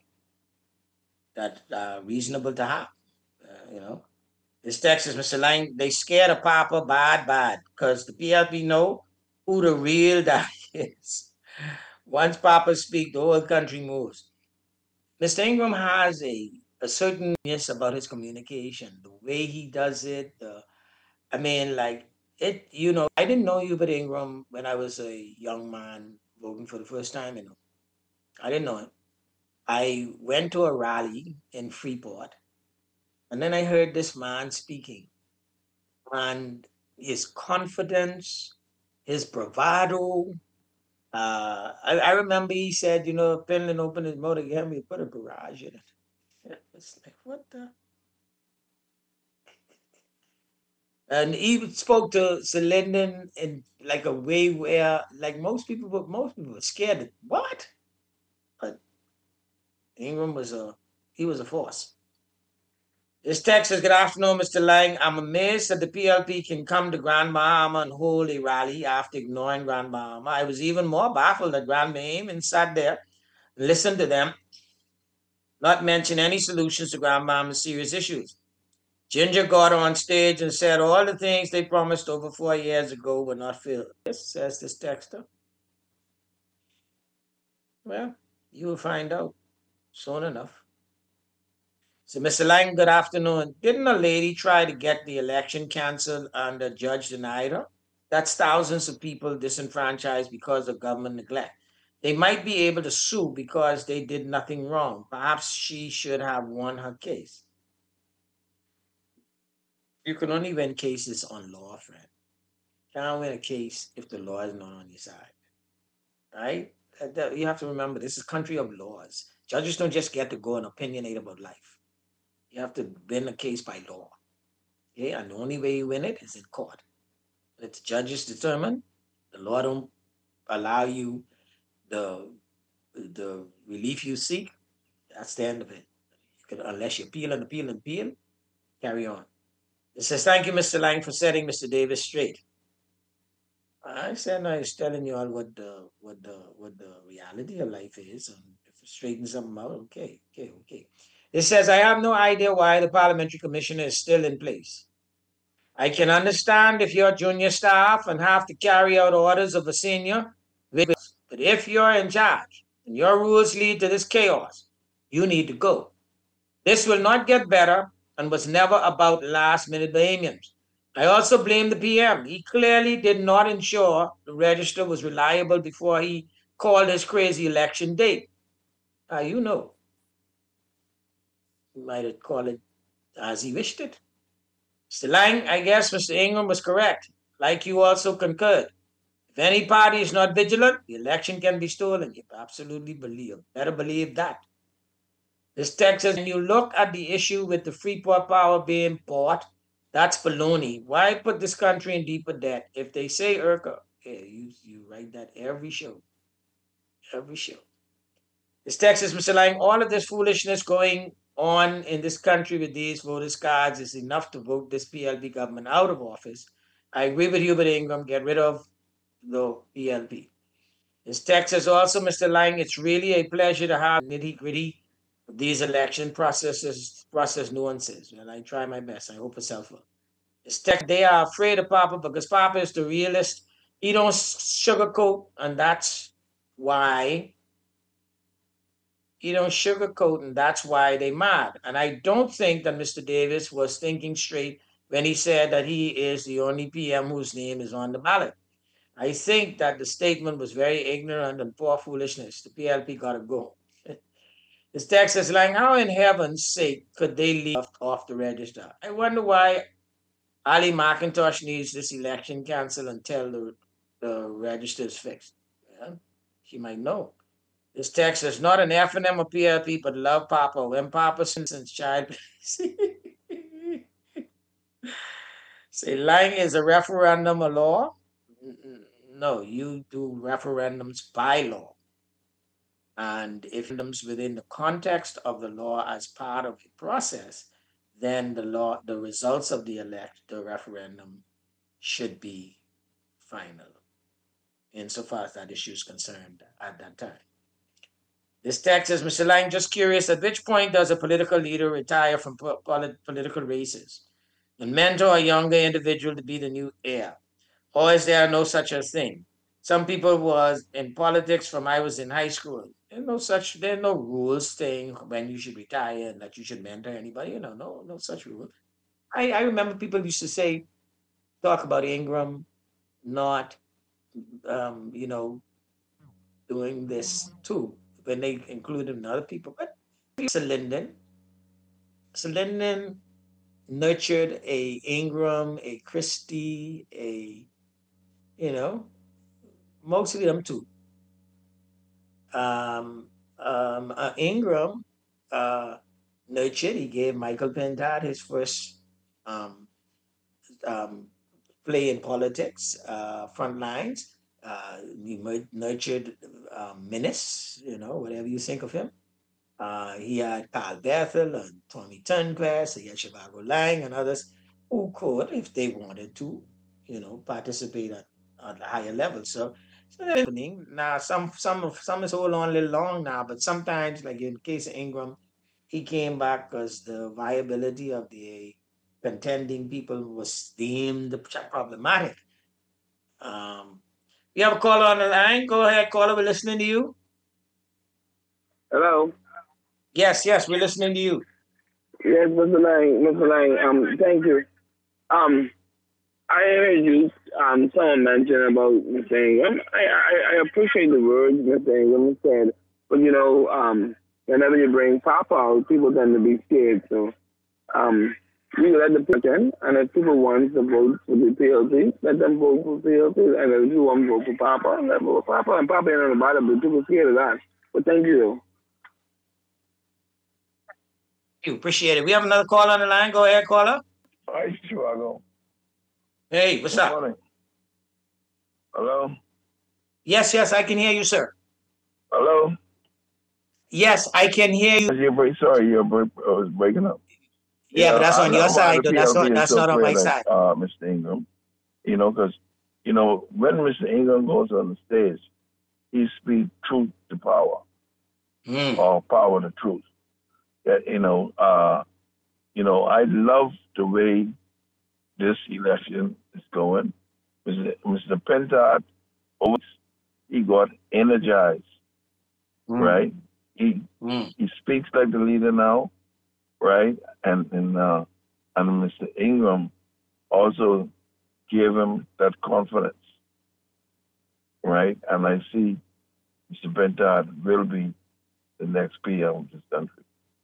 that are reasonable to have. Uh, you know, this text is Mister Lang. They scared of Papa bad, bad, because the P L P know who the real guy is. Once Papa speaks, the whole country moves. Mister Ingram has a, a certainness about his communication, the way he does it. Uh, I mean, like, it, you know, I didn't know Hubert Ingram when I was a young man voting for the first time, you know. I didn't know him. I went to a rally in Freeport, and then I heard this man speaking. And his confidence, his bravado. Uh, I, I remember he said, you know, Penland opened his mouth again, we put a barrage in it. It's like, what the? And he spoke to Sir Lyndon in like a way where, like most people, but most people were scared. Of, what? But Ingram was a, he was a force. This text says, good afternoon, Mister Lang. I'm amazed that the P L P can come to Grand Bahama and hold a rally after ignoring Grand Bahama. I was even more baffled that Grand Bahama sat there and listened to them, not mention any solutions to Grand Bahama's serious issues. Ginger got on stage and said all the things they promised over four years ago were not filled. This says this texter. Well, you will find out soon enough. So, Mister Lang, good afternoon. Didn't a lady try to get the election canceled and the judge denied her? That's thousands of people disenfranchised because of government neglect. They might be able to sue because they did nothing wrong. Perhaps she should have won her case. You can only win cases on law, friend. You can't win a case if the law is not on your side. Right? You have to remember, this is a country of laws. Judges don't just get to go and opinionate about life. You have to win a case by law. Okay? And the only way you win it is in court. Let the judges determine. The law don't allow you the, the relief you seek. That's the end of it. You can, unless you appeal and appeal and appeal, carry on. It says, thank you, Mister Lang, for setting Mister Davis straight. I said I was telling you all what the what the what the reality of life is, and if it straightens something out, okay, okay, okay. It says I have no idea why the parliamentary commissioner is still in place. I can understand if you're junior staff and have to carry out orders of a senior, but if you're in charge and your rules lead to this chaos, you need to go. This will not get better and was never about last-minute bohemians. I also blame the P M. He clearly did not ensure the register was reliable before he called his crazy election date. Now, you know, he might have called it as he wished it. Mister Lang, I guess Mister Ingram was correct, like you also concurred. If any party is not vigilant, the election can be stolen. You absolutely believe, better believe that. This text says, when you look at the issue with the Freeport power being bought, that's baloney. Why put this country in deeper debt? If they say I R C A, yeah, you, you write that every show. Every show. This text is, Mister Lang, all of this foolishness going on in this country with these voters' cards is enough to vote this P L P government out of office. I agree with Hubert Ingram. Get rid of the P L P. This text is also, Mister Lang, it's really a pleasure to have nitty-gritty these election processes, process nuances. And I try my best. I hope it's helpful. This text, they are afraid of Papa because Papa is the realist. He don't sugarcoat, and that's why he don't sugarcoat, and that's why they mad. And I don't think that Mister Davis was thinking straight when he said that he is the only P M whose name is on the ballot. I think that the statement was very ignorant and poor foolishness. The P L P got to go. This text is like, how in heaven's sake could they leave off, off the register? I wonder why Ali McIntosh needs this election canceled until the, the register is fixed. Yeah, she might know. This text is not an F N M or P L P, but love Papa. When Papa since child. Say lying is a referendum a law? No, you do referendums by law. And if it's within the context of the law as part of the process, then the law, the results of the elect, the referendum should be final, insofar as that issue is concerned at that time. This text is, Mister Lang, just curious, at which point does a political leader retire from po- polit- political races and mentor a younger individual to be the new heir? Or is there no such a thing? Some people was in politics from I was in high school. There's no such, there are no rules saying when you should retire and that you should mentor anybody. You know, no, no such rule. I, I remember people used to say, talk about Ingram not, um, you know, doing this too, when they included other people. But Mister Linden, Mister Linden nurtured a Ingram, a Christie, a, you know, most of them too. Um, um, uh, Ingram uh, nurtured, he gave Michael Pintard his first um, um, play in politics, uh, front lines. Uh, he nurtured uh, Minnis, you know, whatever you think of him. Uh, he had Carl Bethel and Tommy Turnquest, he had Chicago Lang and others who could, if they wanted to, you know, participate at, at a higher level. So, so that's happening. Now, some some of some is hold on a little long now, but sometimes, like in the case of Ingram, he came back because the viability of the contending people was deemed problematic. Um, you have a caller on the line? Go ahead, caller. We're listening to you. Hello. Yes, yes, we're listening to you. Yes, Mister Lang, Mister Lang. Um, thank you. Um, I heard you. Um, someone mentioned about Mister Ingram. I, I, I appreciate the words Mister Ingram said, but you know, um, whenever you bring Papa out, people tend to be scared. So, um, you let the people in, and if people want to vote for the P L P, let them vote for P L P, and if you want to vote for Papa, let them vote for Papa. And Papa ain't on the bottom, but people scared of that. But thank you. You appreciate it. We have another caller on the line. Go ahead, caller. Hi, Chicago. Hey, what's Good up? morning. Hello? Yes, yes, I can hear you, sir. Hello? Yes, I can hear you. You're break, sorry, you're break, I was breaking up. Yeah, but that's on I your know side, the though. That's P L P not, is that's so not on my clear, side. like, uh, Mister Ingram, you know, because you know, when Mister Ingram goes on the stage, he speaks truth to power, mm. or power to truth. That, you know, uh, you know, I love the way this election is going. Mister Mister Pentard, he got energized, mm. right? He mm. he speaks like the leader now, right? And and uh, and Mister Ingram also gave him that confidence, right? And I see Mister Pentard will be the next P M of this country.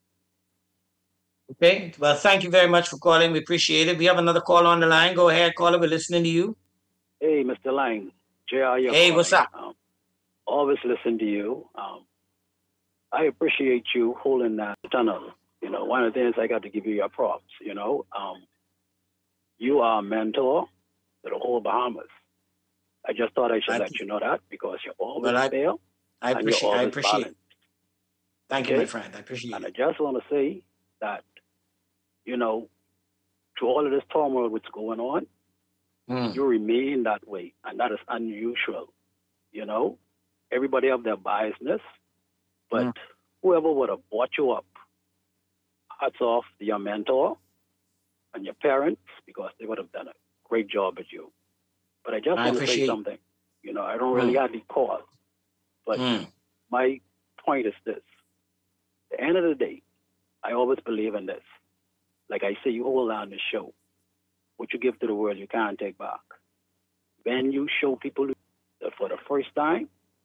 Okay. Well, thank you very much for calling. We appreciate it. We have another call on the line. Go ahead, caller. We're listening to you. Hey, Mister Lang. J R. Hey, calling. what's up? Um, always listen to you. Um, I appreciate you holding that tunnel. You know, one of the things I got to give you your props. You know, um, you are a mentor to the whole Bahamas. I just thought I should I, let you know that because you're always well, I, there. I appreciate. I appreciate. Balanced. Thank okay? you, my friend. I appreciate. And it. I just want to say that, you know, through all of this turmoil that's going on, mm. you remain that way, and that is unusual. You know, everybody have their biasness, but mm. whoever would have brought you up, hats off to your mentor and your parents, because they would have done a great job at you. But I just I want to appreciate. say something. You know, I don't really mm. have the cause, but mm. my point is this. At the end of the day, I always believe in this. Like I say, you hold on the show. What you give to the world, you can't take back. When you show people that for the first time,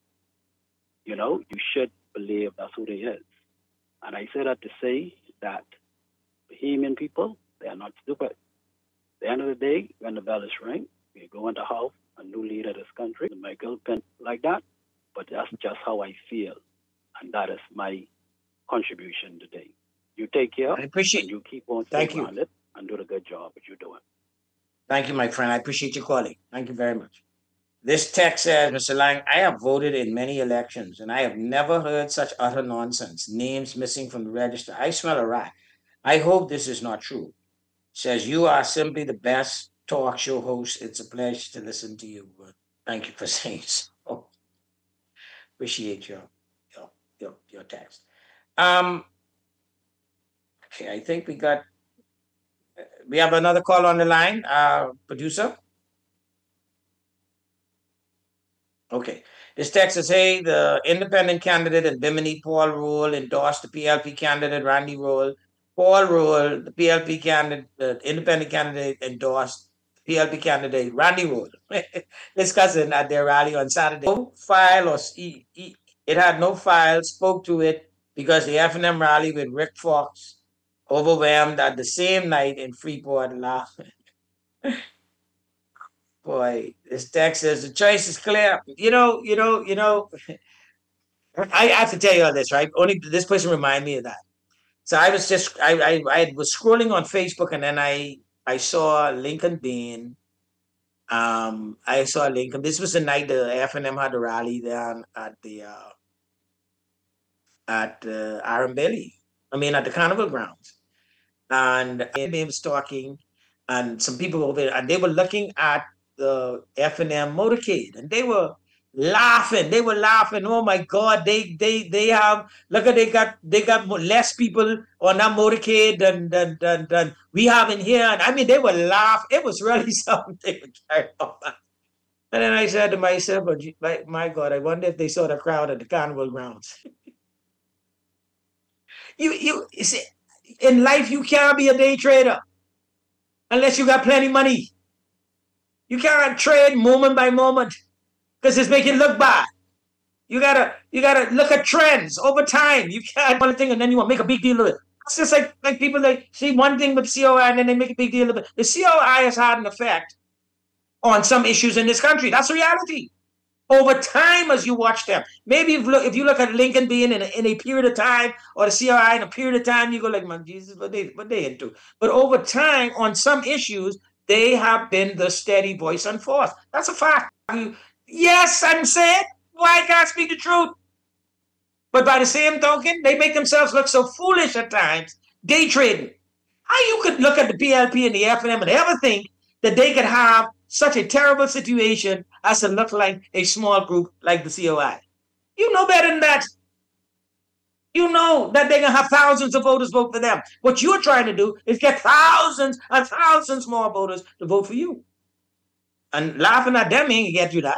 you know, you should believe that's who they is. And I say that to say that Bahamian people, they are not stupid. At the end of the day, when the bell is ring, we go into house, a new leader of this country, Michael Penn, like that. But that's just how I feel. And that is my contribution today. You take care. I appreciate and you keep on Thank staying you. on it and do the good job that you're doing. Thank you, my friend. I appreciate you calling. Thank you very much. This text says, Mister Lang, I have voted in many elections and I have never heard such utter nonsense. Names missing from the register. I smell a rat. I hope this is not true. Says, you are simply the best talk show host. It's a pleasure to listen to you. Thank you for saying so. Appreciate your, your, your, your text. Um, okay, I think we got, we have another call on the line. Uh, producer? Okay. This text says, hey, the independent candidate in Bimini, Paul Rule, endorsed the P L P candidate, Randy Roll. Paul Rule, the P L P candidate, the independent candidate, endorsed the P L P candidate, Randy Roll, discussing at their rally on Saturday. No file or he, he, it had no file, spoke to it because the F N M rally with Rick Fox overwhelmed at the same night in Freeport, laughing. Boy, this text says the choice is clear. You know, you know, you know, I have to tell you all this, right? Only this person reminded me of that. So I was just, I, I, I was scrolling on Facebook and then I, I saw Lincoln Bean. Um, I saw Lincoln. This was the night the F N M had a rally down at the, uh, at uh, Aaron Bailey. I mean, at the Carnival grounds. And he was talking and some people over there, and they were looking at the F N M motorcade and they were laughing. They were laughing. Oh my God, they they they have look at they got they got less people on that motorcade than than than, than we have in here. And I mean they were laughing. It was really something they would carry on. And then I said to myself, but my, my God, I wonder if they saw the crowd at the Carnival grounds. you you, you see, in life you can't be a day trader unless you got plenty of money. You can't trade moment by moment because it's making it look bad. You gotta you gotta look at trends over time. You can't one thing and then you want to make a big deal of it. It's just like, like people like see one thing with C O I and then they make a big deal of it. The C O I has had an effect on some issues in this country. That's reality. Over time, as you watch them, maybe if, look, if you look at Lincoln being in a, in a period of time or the C O I in a period of time, you go like, man, Jesus, what they what they into? But over time, on some issues, they have been the steady voice and force. That's a fact. Yes, I'm saying, why I can't speak the truth? But by the same token, they make themselves look so foolish at times, day trading. How you could look at the P L P and the F N M and ever think that they could have such a terrible situation as to look like a small group like the C O I. You know better than that. You know that they're going to have thousands of voters vote for them. What you're trying to do is get thousands and thousands more voters to vote for you. And laughing at them ain't get you that.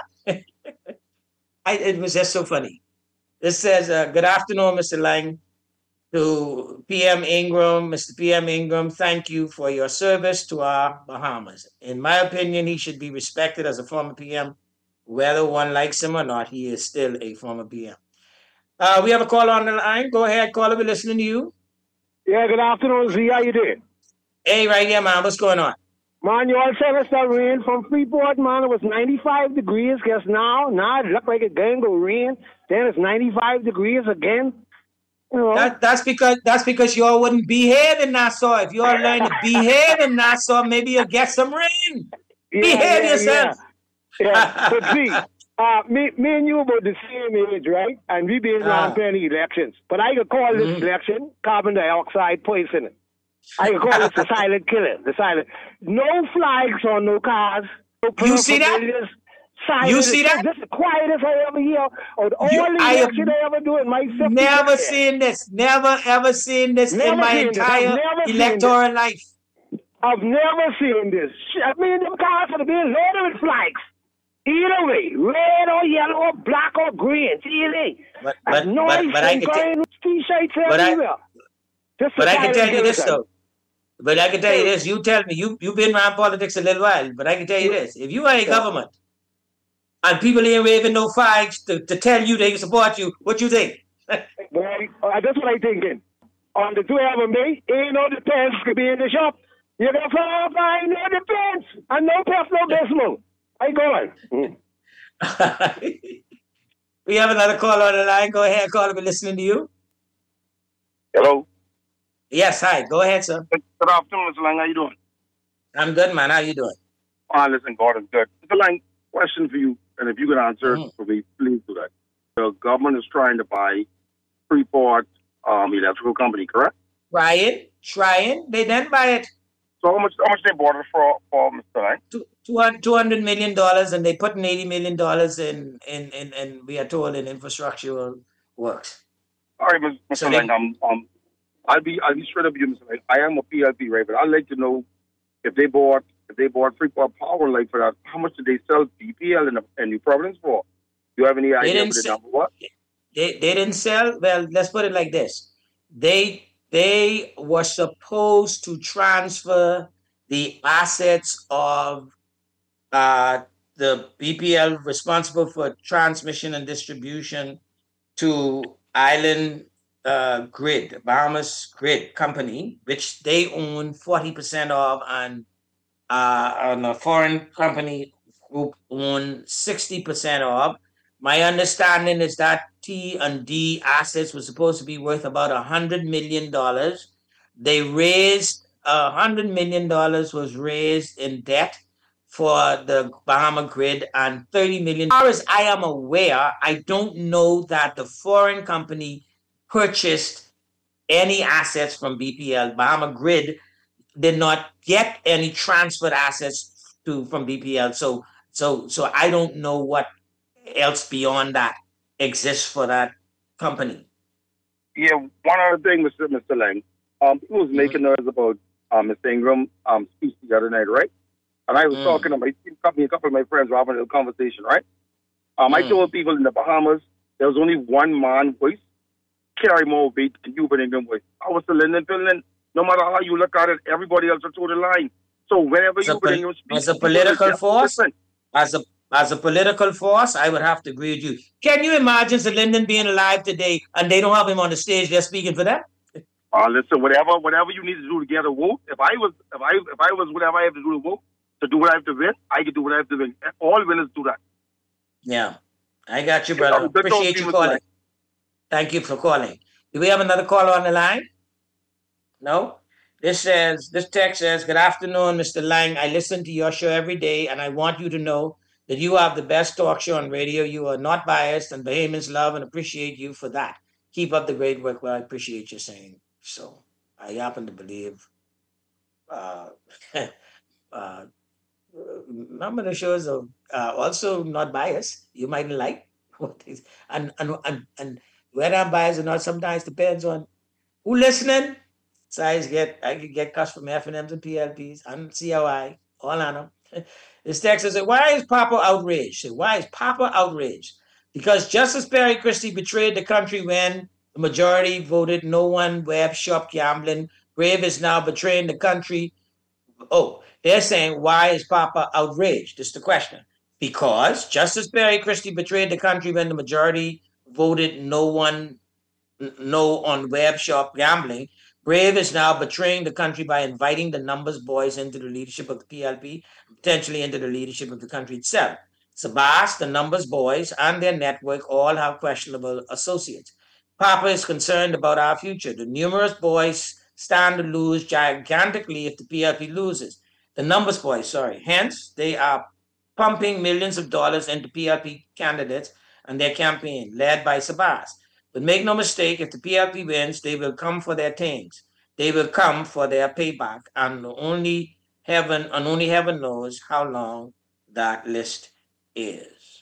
I, it was just so funny. This says, uh, good afternoon, Mister Lang, to P M Ingram. Mister P M Ingram, thank you for your service to our Bahamas. In my opinion, he should be respected as a former P M. Whether one likes him or not, he is still a former P M. Uh, we have a caller on the line. Go ahead, caller. We're listening to you. Yeah, good afternoon, Z. How you doing? Hey, right here, man. What's going on? Man, you all said it's that rain from Freeport, man. It was ninety-five degrees. Guess now, now it looked like it's going to rain. Then it's ninety-five degrees again. You know? That, that's because that's because y'all wouldn't behave in Nassau. If y'all learn to behave in Nassau, maybe you'll get some rain. Yeah, behave yeah, yourself. Yeah, yeah. But see, uh, me, me and you about the same age, right? And we been around Ah. plenty elections. But I could call this Mhm. election carbon dioxide poisoning. I could call this the silent killer. The silent. No flags on no cars. No You see that? paraphernalia, silent. You see that? This is the quietest I ever hear. Of all You- the I have election I ever do in my fifty Never years. seen this. Never ever seen this Never in my seen this. I've entire never seen electoral life. I've never seen this. Shit, I mean, them cars would have been loaded with flags. Either way, red or yellow or black or green. See, But but, but noise but, but I and can going with t-shirts but I- everywhere. Just but the I can silent tell you this killer. though. But I can tell you this. You tell me you you've been around politics a little while. But I can tell you this: if you are a government and people ain't waving no flags to, to tell you they support you, what you think? Boy, uh, that's what I'm thinking. On the twelve of May, ain't no defense could be in the shop. You got to find no defense and no pep, no decimal. I go on. Mm. We have another call on the line. Go ahead, caller. We're listening to you. Hello. Yes, hi. Go ahead, sir. Good afternoon, Mister Lang. How you doing? I'm good, man. How you doing? Ah, listen, God is good. Mister Lang, question for you, and if you could answer Mhm. it for me, please do that. The government is trying to buy Freeport um, Electrical Company, correct? Trying, trying. They didn't buy it. So how much? How much they bought it for, for Mister Lang? two hundred million dollars, and they put in eighty million dollars in, in, in, in, we are told, in infrastructural works. All right, Mister So Lang. they- Um, um, I'll be I'll be straight up with you, Mister Lang. I am a P L P, right? But I'd like to know if they bought if they bought Freeport Power Light for that. How much did they sell B P L in, in New Providence for? Do you have any idea didn't what the sell- number was? They, they didn't sell. Well, let's put it like this. They, they were supposed to transfer the assets of uh, the B P L responsible for transmission and distribution to Island uh, Grid, Bahamas Grid Company, which they own forty percent of, and uh, and a foreign company group own sixty percent of. My understanding is that T and D assets were supposed to be worth about a hundred million dollars. They raised a hundred million dollars was raised in debt for the Bahama Grid, and thirty million. As far as I am aware, I don't know that the foreign company purchased any assets from B P L. Bahama Grid did not get any transferred assets to from B P L. So so so I don't know what else beyond that exists for that company. Yeah, one other thing, Mister Mister Lang. Um, people was making noise about um, Mister Ingram um, speech the other night, right? And I was Mm. talking to my company, a couple of my friends were having a little conversation, right? Um, I Mm. told people in the Bahamas there was only one man voice carry more weight than you, but Ingram voice. I was the Linden Finland. No matter how you look at it, everybody else will toe the line. So whenever As a, you pol- Ingram speak, as a people political just force, listen. as a as a political force, I would have to agree with you. Can you imagine Sir Lyndon being alive today and they don't have him on the stage? They're speaking for them. Uh, listen, whatever whatever you need to do to get a vote. If I was if I if I was whatever I have to do to vote to do what I have to win, I can do what I have to win. All winners do that. Yeah, I got you, Yeah, brother. good talking Appreciate to you you, calling. Mister Thank you for calling. Do we have another caller on the line? No? This says, this text says, good afternoon, Mister Lang. I listen to your show every day, and I want you to know that you have the best talk show on radio. You are not biased, and Bahamians love and appreciate you for that. Keep up the great work. Well, I appreciate you saying so. I happen to believe uh, uh, Remember, the shows are uh, also not biased. You might like what is, and, and, and, and whether I'm biased or not sometimes depends on who listening. So I get, I can get cuts from F N Ms and P L Ps and C O I, all on them. This text says, why is Papa outraged? So why is Papa outraged? Because Justice Perry Christie betrayed the country when the majority voted no one web shop gambling. Brave is now betraying the country. Oh, they're saying, why is Papa outraged? This is the question. Because Justice Perry Christie betrayed the country when the majority voted no one, no on web shop gambling. Brave is now betraying the country by inviting the numbers boys into the leadership of the P L P, potentially into the leadership of the country itself. Sabas, the numbers boys, and their network all have questionable associates. Papa is concerned about our future. The numerous boys stand to lose gigantically if the P L P loses. The numbers boys, sorry. Hence, they are pumping millions of dollars into P L P candidates and their campaign, led by Sabas. But make no mistake, if the P L P wins, they will come for their things. They will come for their payback, and only heaven and only heaven knows how long that list is.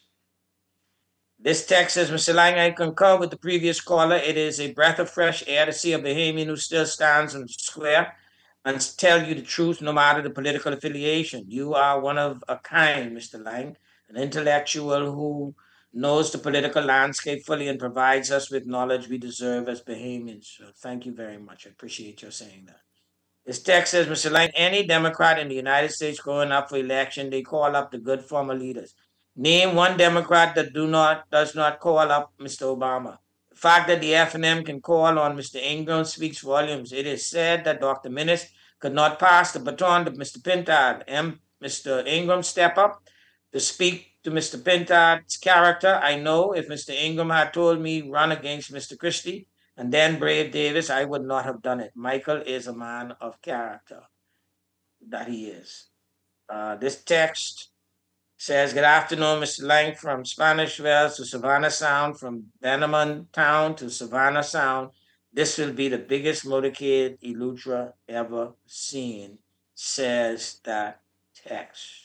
This text says, Mister Lang, I concur with the previous caller. It is a breath of fresh air to see a Bahamian who still stands in the square and tell you the truth, no matter the political affiliation. You are one of a kind, Mister Lang, an intellectual who knows the political landscape fully and provides us with knowledge we deserve as Bahamians. So thank you very much. I appreciate your saying that. This text says, Mister Lang, any Democrat in the United States going up for election, they call up the good former leaders. Name one Democrat that do not does not call up Mister Obama. The fact that the F N M can call on Mister Ingram speaks volumes. It is said that Doctor Minnis could not pass the baton to Mister Pintard. And Mister Ingram step up to speak to Mister Pintard's character. I know if Mister Ingram had told me run against Mister Christie and then Brave Davis, I would not have done it. Michael is a man of character. That he is. Uh, this text says, good afternoon, Mister Lang, from Spanish Wells to Savannah Sound, from Benjamin Town to Savannah Sound. This will be the biggest motorcade Eleuthera ever seen, says that text.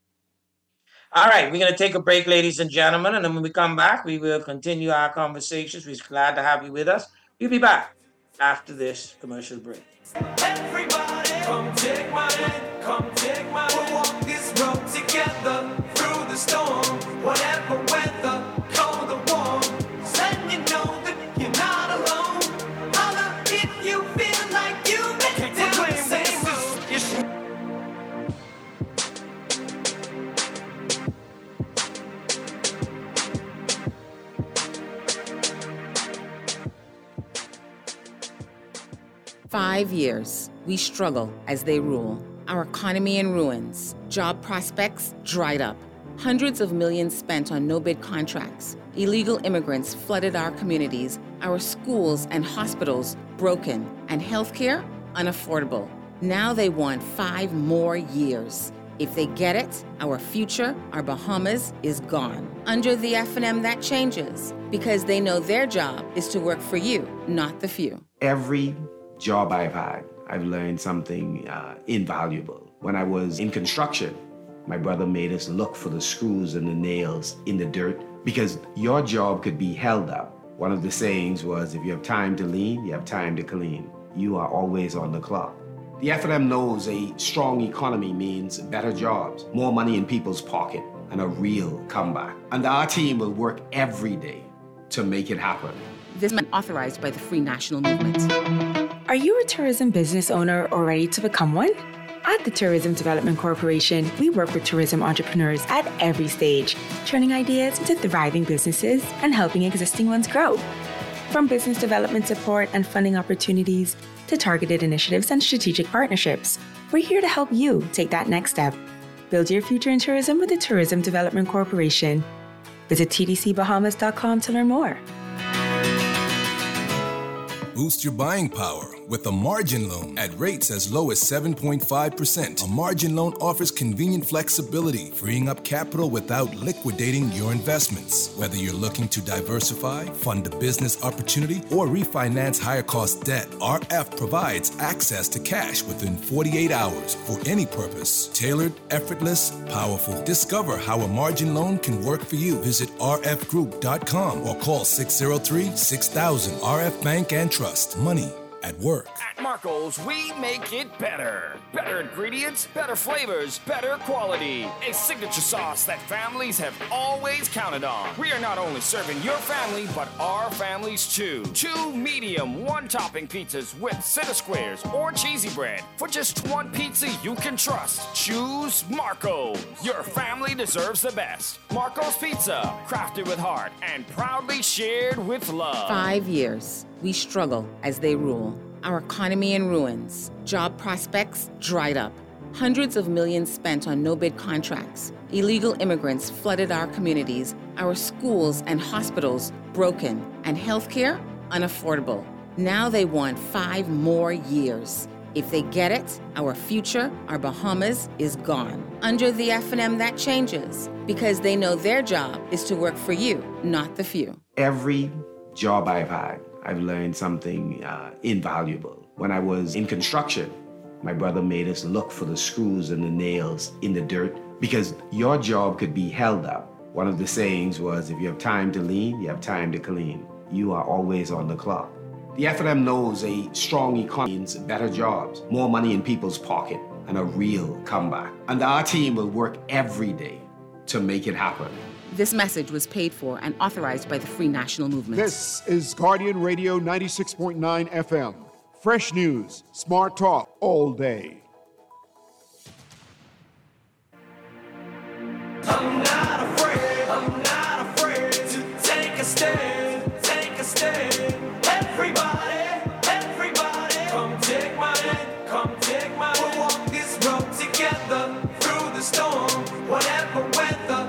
All right, we're going to take a break, ladies and gentlemen, and then when we come back, we will continue our conversations. We're glad to have you with us. We'll be back after this commercial break. Everybody, come take my hand, come take my hand. We'll walk this road together through the storm, whatever weather, cold or warm. Let you know that you're not alone. Holla if you feel like you've been down the same road. Five years, we struggle as they rule. Our economy in ruins. Job prospects dried up. Hundreds of millions spent on no-bid contracts. Illegal immigrants flooded our communities. Our schools and hospitals broken. And healthcare unaffordable. Now they want five more years. If they get it, our future, our Bahamas, is gone. Under the F N M, that changes. Because they know their job is to work for you, not the few. Every job I've had, I've learned something uh, invaluable. When I was in construction, my brother made us look for the screws and the nails in the dirt because your job could be held up. One of the sayings was, if you have time to lean, you have time to clean. You are always on the clock. The F N M knows a strong economy means better jobs, more money in people's pocket, and a real comeback. And our team will work every day to make it happen. This is authorized by the Free National Movement. Are you a tourism business owner or ready to become one? At the Tourism Development Corporation, we work with tourism entrepreneurs at every stage, turning ideas into thriving businesses and helping existing ones grow. From business development support and funding opportunities to targeted initiatives and strategic partnerships, we're here to help you take that next step. Build your future in tourism with the Tourism Development Corporation. Visit T D C Bahamas dot com to learn more. Boost your buying power with a margin loan at rates as low as seven point five percent. A margin loan offers convenient flexibility, freeing up capital without liquidating your investments. Whether you're looking to diversify, fund a business opportunity, or refinance higher cost debt, R F provides access to cash within forty-eight hours for any purpose. Tailored, effortless, powerful. Discover how a margin loan can work for you. Visit r f group dot com or call six oh three, six thousand. R F Bank and Trust. Money at work. At Marco's, we make it better. Better ingredients, better flavors, better quality. A signature sauce that families have always counted on. We are not only serving your family, but our families too. Two medium, one-topping pizzas with center squares or cheesy bread. For just one pizza you can trust, choose Marco's. Your family deserves the best. Marco's Pizza, crafted with heart and proudly shared with love. Five years. We struggle as they rule. Our economy in ruins. Job prospects dried up. Hundreds of millions spent on no-bid contracts. Illegal immigrants flooded our communities. Our schools and hospitals broken. And healthcare unaffordable. Now they want five more years. If they get it, our future, our Bahamas, is gone. Under the F and M, that changes. Because they know their job is to work for you, not the few. Every job I've had, I've learned something uh, invaluable. When I was in construction, my brother made us look for the screws and the nails in the dirt because your job could be held up. One of the sayings was, if you have time to lean, you have time to clean. You are always on the clock. The F and M knows a strong economy means better jobs, more money in people's pocket, and a real comeback. And our team will work every day to make it happen. This message was paid for and authorized by the Free National Movement. This is Guardian Radio ninety-six point nine F M. Fresh news, smart talk, all day. I'm not afraid, I'm not afraid to take a stand, take a stand. Everybody, everybody, come take my hand, come take my hand. We'll walk this road together through the storm, whatever weather.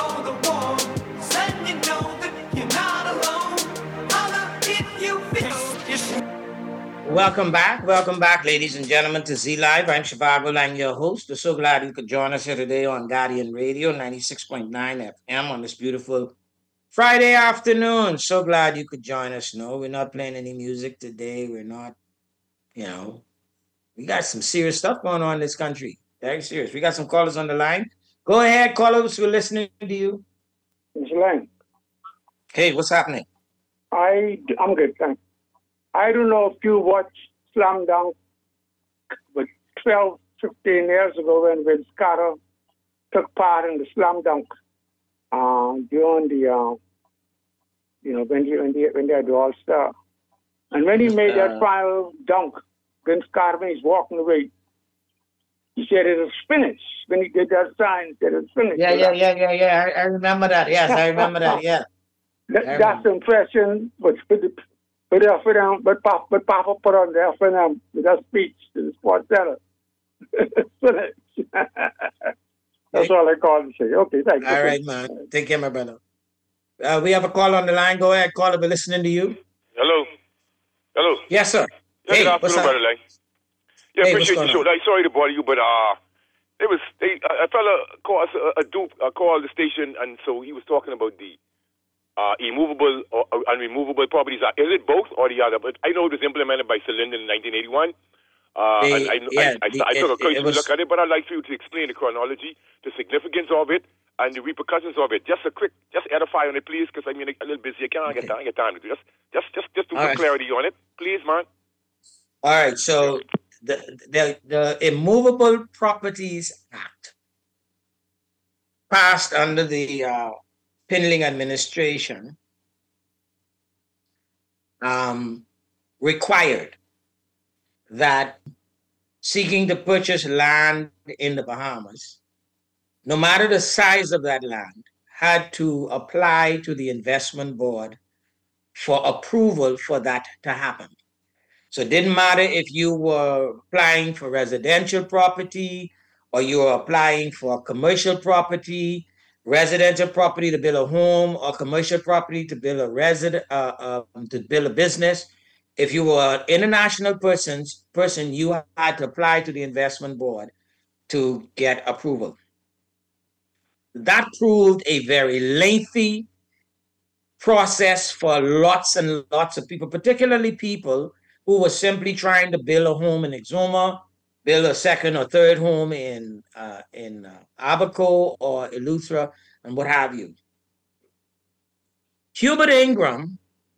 Welcome back, welcome back, ladies and gentlemen, to Z Live. I'm Shivago Lang, your host. We're so glad you could join us here today on Guardian Radio ninety-six point nine F M on this beautiful Friday afternoon. So glad you could join us. No, we're not playing any music today. We're not, you know, we got some serious stuff going on in this country. Very serious. We got some callers on the line. Go ahead, callers. We're listening to you. Mister Lang. Hey, what's happening? I, I'm good, thanks. I don't know if you watched Slam Dunk, but twelve, fifteen years ago when Vince Carter took part in the Slam Dunk uh, during the, uh, you know, when, he, when, they, when they had the All-Star. And when he made that final dunk, Vince Carter, when he's walking away, he said it was finished. When he did that sign, he said it was finished. Yeah, yeah, yeah, yeah, yeah. I, I remember that. Yes, I remember that, yeah. that, that's the impression, but for the But the F and M, but Papa, but Papa put on the F and M with that speech to the Sports Center. That's all I called to say. Okay, thank you. All right, man. Take care, my brother. Uh, we have a call on the line. Go ahead, caller. We're listening to you. Hello. Hello. Yes, sir. Yeah, hey, good afternoon, brother Lang. Yeah, hey, appreciate the show. Like, sorry to bother you, but uh, it was they, a, a fella called us a, a dupe uh, called the station, and so he was talking about the uh, immovable or, or unremovable properties. Is it both or the other? But I know it was implemented by Cylinder in nineteen eighty-one. Uh, they, and I, yeah, I, I, the, I took a crazy was, look at it, but I'd like for you to explain the chronology, the significance of it, and the repercussions of it. Just a quick, just edify on it, please, because I mean a little busy. I can't okay. get time, get time to do just, just, just, just do some right. clarity on it, please, man. All right. So the the the Immovable Properties Act passed under the uh, Pinling administration um, required that seeking to purchase land in the Bahamas, no matter the size of that land, had to apply to the investment board for approval for that to happen. So it didn't matter if you were applying for residential property or you were applying for commercial property, residential property to build a home or commercial property to build a resident, uh, uh, to build a business. if you were an international persons, person, you had to apply to the investment board to get approval. That proved a very lengthy process for lots and lots of people, particularly people who were simply trying to build a home in Exuma, build a second or third home in uh, in uh, Abaco or Eleuthera, and what have you. Hubert Ingram,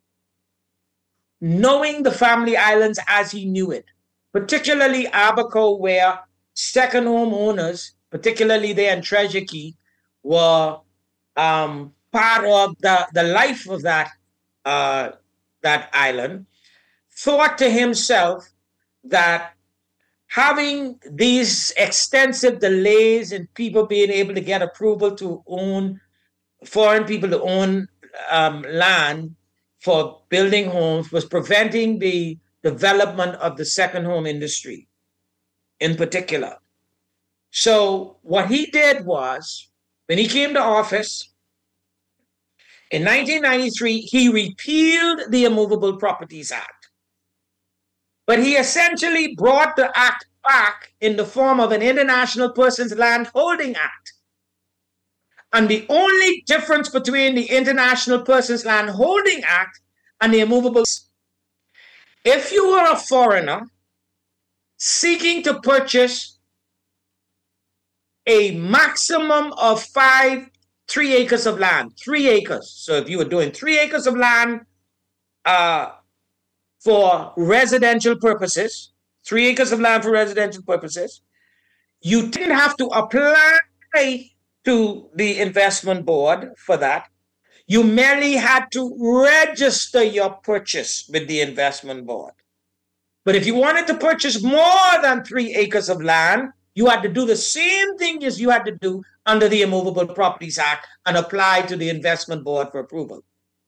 knowing the family islands as he knew it, particularly Abaco, where second home owners, particularly there in Treasure Key, were um, part of the, the life of that, uh, that island, thought to himself that having these extensive delays in people being able to get approval to own, foreign people to own um, land for building homes was preventing the development of the second home industry in particular. So what he did was, when he came to office in nineteen ninety-three, he repealed the Immovable Properties Act. But he essentially brought the act back in the form of an International Persons Land Holding Act. And the only difference between the International Persons Land Holding Act and the Immovable, if you were a foreigner seeking to purchase a maximum of five, three acres of land, three acres. So if you were doing three acres of land uh, for residential purposes, three acres of land for residential purposes, you didn't have to apply to the investment board for that. You merely had to register your purchase with the investment board. But if you wanted to purchase more than three acres of land, you had to do the same thing as you had to do under the Immovable Properties Act and apply to the investment board for approval.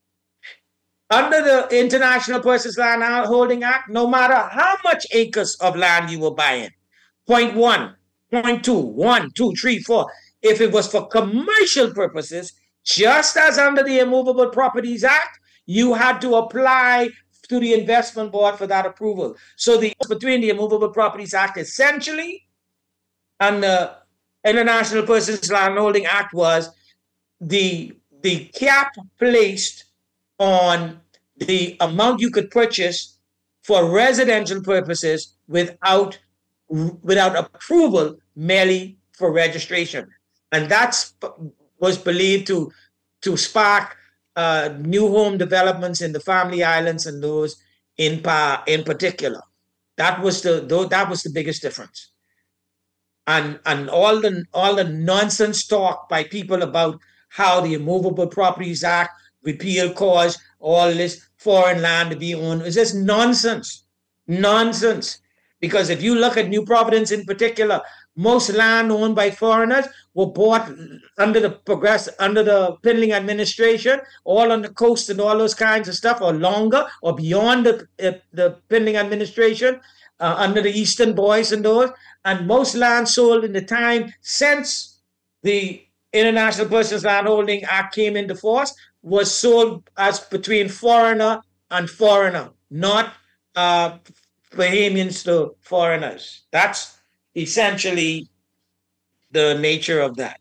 Under the International Persons Land Holding Act, no matter how much acres of land you were buying, point one, point two, one, two, three, four, if it was for commercial purposes, just as under the Immovable Properties Act, you had to apply to the investment board for that approval. So the between the Immovable Properties Act essentially and the International Persons Land Holding Act was the, the cap placed on the amount you could purchase for residential purposes without, without approval, merely for registration. And that was believed to, to spark uh, new home developments in the family islands and those in, pa, in particular. That was the, that was the biggest difference. And, and all the all the nonsense talk by people about how the Immovable Properties Act repeal caused all this foreign land to be owned is just nonsense. Nonsense. Because if you look at New Providence in particular, most land owned by foreigners were bought under the progress under the Pindling administration, all on the coast and all those kinds of stuff, or longer, or beyond the uh, the Pindling administration, uh, under the Eastern Boys and those. And most land sold in the time since the International Persons Land Holding Act came into force was sold as between foreigner and foreigner, not uh, Bahamians to foreigners. That's essentially the nature of that.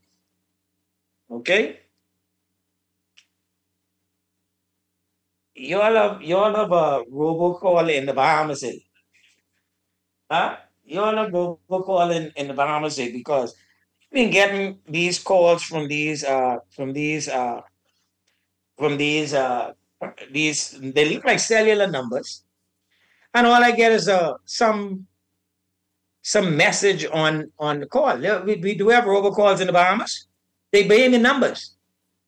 Okay? You all have, you all have a robocall in the Bahamas, eh? Huh? You all have a robocall in, in the Bahamas, eh? Because I've been getting these calls from these, uh, from these, uh, from these, uh, these, they look like cellular numbers. And all I get is uh, some some message on, on the call. We, we do have robocalls in the Bahamas. They Bahamian numbers.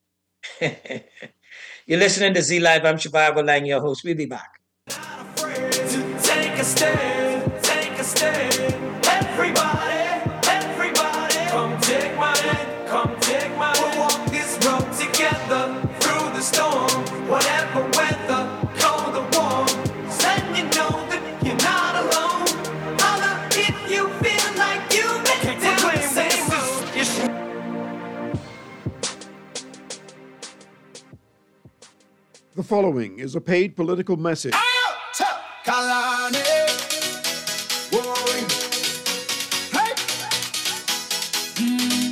You're listening to Z Live. I'm Shivago Lang, your host. We'll be back. Take a stand, take a stand. Everybody, everybody, come take my hand, come take my hand. We'll walk this road together through the storm, whatever weather, cold or warm. Let me know that you're not alone. Holla if you feel like you've been down the same road. The following is a paid political message. Out! Kalani. Whoa. Hey. Mm.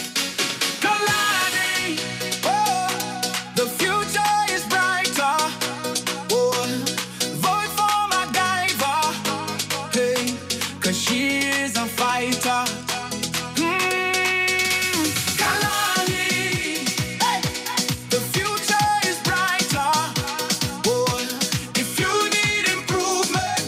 Kalani. Oh, the future is brighter. Oh, vote for MacGyver. Hey, cause she is a fighter. Mm. Kalani. Hey. The future is brighter. Oh, if you need improvement,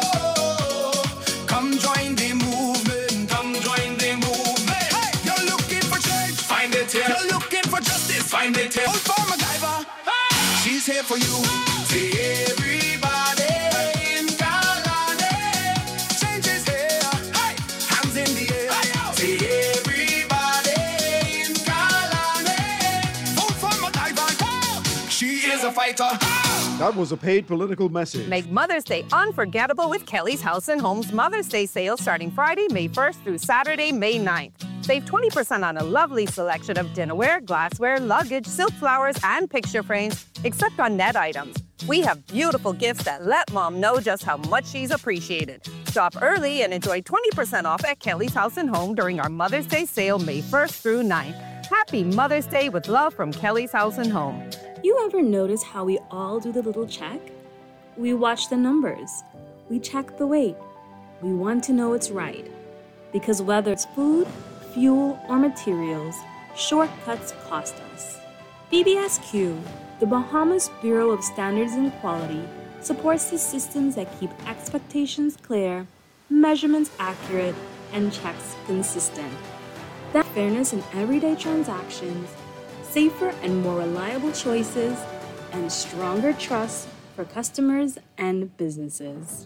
oh, come join the movement. Come join the movement. Hey, you're looking for change, find it here. You're looking for justice, find it here. Vote for MacGyver. Hey. She's here for you. See everybody in Kalani. Change is here. Hey, hands in the air. See everybody in Kalani. Vote for MacGyver. She is a fighter. That was a paid political message. Make Mother's Day unforgettable with Kelly's House and Home's Mother's Day sale starting Friday, May first through Saturday, May ninth. Save twenty percent on a lovely selection of dinnerware, glassware, luggage, silk flowers, and picture frames, except on net items. We have beautiful gifts that let Mom know just how much she's appreciated. Shop early and enjoy twenty percent off at Kelly's House and Home during our Mother's Day sale May first through ninth. Happy Mother's Day with love from Kelly's House and Home. You ever notice how we all do the little check? We watch the numbers. We check the weight. We want to know it's right. Because whether it's food, fuel, or materials, shortcuts cost us. B B S Q, the Bahamas Bureau of Standards and Quality, supports the systems that keep expectations clear, measurements accurate, and checks consistent. That fairness in everyday transactions, safer and more reliable choices, and stronger trust for customers and businesses.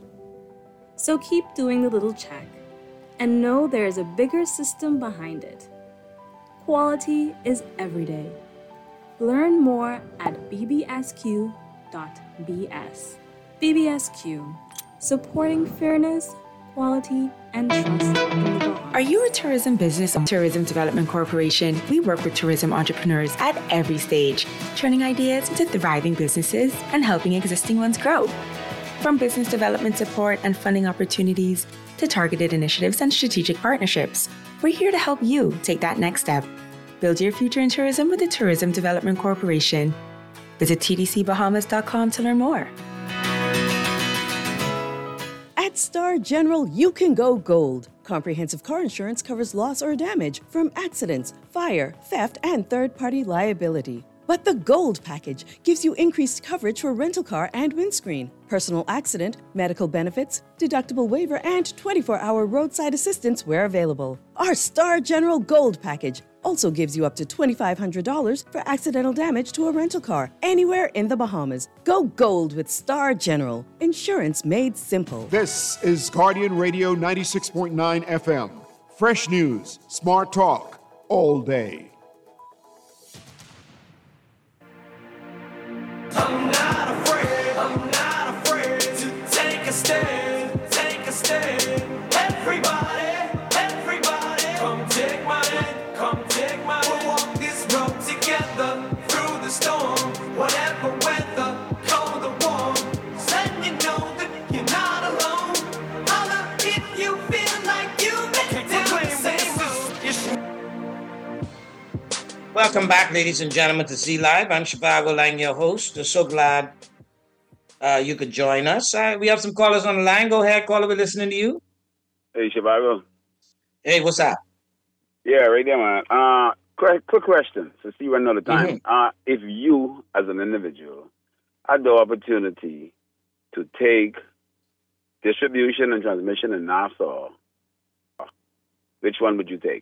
So keep doing the little check and know there is a bigger system behind it. Quality is everyday. Learn more at b b s q dot b s. B B S Q, supporting fairness, quality, and trust in the Bahamas. Are you a tourism business or Tourism Development Corporation? We work with tourism entrepreneurs at every stage, turning ideas into thriving businesses and helping existing ones grow. From business development support and funding opportunities to targeted initiatives and strategic partnerships, we're here to help you take that next step. Build your future in tourism with the Tourism Development Corporation. Visit t d c bahamas dot com to learn more. At Star General, you can go gold. Comprehensive car insurance covers loss or damage from accidents, fire, theft, and third-party liability. But the Gold package gives you increased coverage for rental car and windscreen, personal accident, medical benefits, deductible waiver, and twenty-four hour roadside assistance where available. Our Star General Gold package also gives you up to twenty-five hundred dollars for accidental damage to a rental car anywhere in the Bahamas. Go gold with Star General. Insurance made simple. This is Guardian Radio ninety-six point nine F M. Fresh news, smart talk, all day. I'm not afraid, I'm not afraid to take a stand, take a stand. Everybody, everybody, come take my hand, come take my hand. We'll walk this road together through the storm, whatever weather, cold or warm. So let me know that you're not alone. Holla if you feel like you've been down the same road. Welcome back, ladies and gentlemen, to Z Live. I'm Shivago Lang, your host. We're so glad uh, you could join us. Uh, we have some callers on the line. Go ahead, caller. We're listening to you. Hey, Shivago. Hey, what's up? Yeah, right there, man. Uh, quick, quick question, so see you another time. Mm-hmm. Uh, if you, as an individual, had the opportunity to take distribution and transmission in Nassau, which one would you take?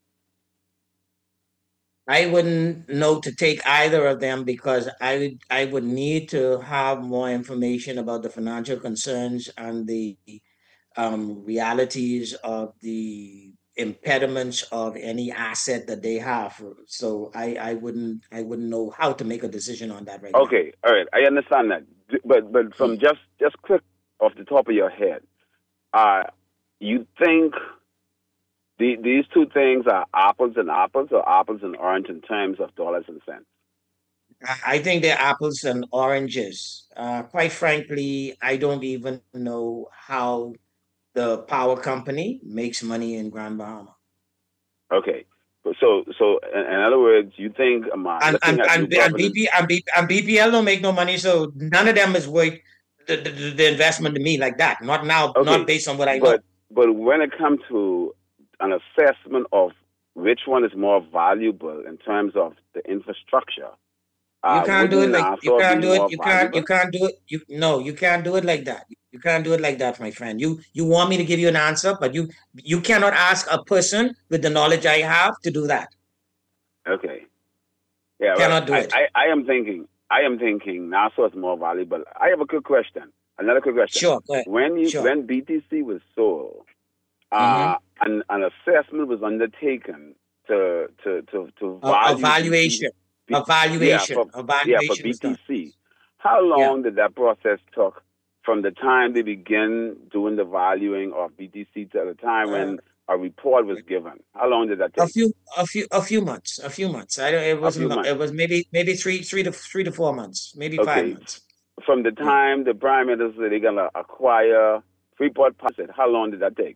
I wouldn't know to take either of them because I would I would need to have more information about the financial concerns and the um, realities of the impediments of any asset that they have. So I, I wouldn't I wouldn't know how to make a decision on that right Okay, all right, I understand that, but but from just just quick off the top of your head, uh, you think the, these two things are apples and apples or apples and orange in terms of dollars and cents? I think they're apples and oranges. Uh, quite frankly, I don't even know how the power company makes money in Grand Bahama. Okay. So, so in, in other words, you think um, and and, and, and, B P, and, B, and B P L don't make no money, so none of them is worth the, the, the investment to me like that. Not now, okay, not based on what I but, know. But when it comes to an assessment of which one is more valuable in terms of the infrastructure, you uh, can't do it like you can't do it. You valuable? can't. You can't do it. You no. You can't do it like that. You can't do it like that, my friend. You you want me to give you an answer, but you you cannot ask a person with the knowledge I have to do that. Okay. Yeah. Cannot well, do it. I, I, I am thinking. I am thinking Nassau is more valuable. I have a quick question. Another quick question. Sure. Go ahead. When you sure. when B T C was sold, uh, mm-hmm. an an assessment was undertaken to to to to value evaluation. B- evaluation. Yeah, for, evaluation. Yeah, for B T C. How long yeah. did that process took from the time they began doing the valuing of B T C to the time uh, when a report was given? How long did that take? A few, a few, a few months. A few months. I don't. It wasn't. It was maybe, maybe three, three to three to four months. Maybe okay. five months. From the time yeah. the prime minister said they're gonna acquire Freeport Packet, how long did that take?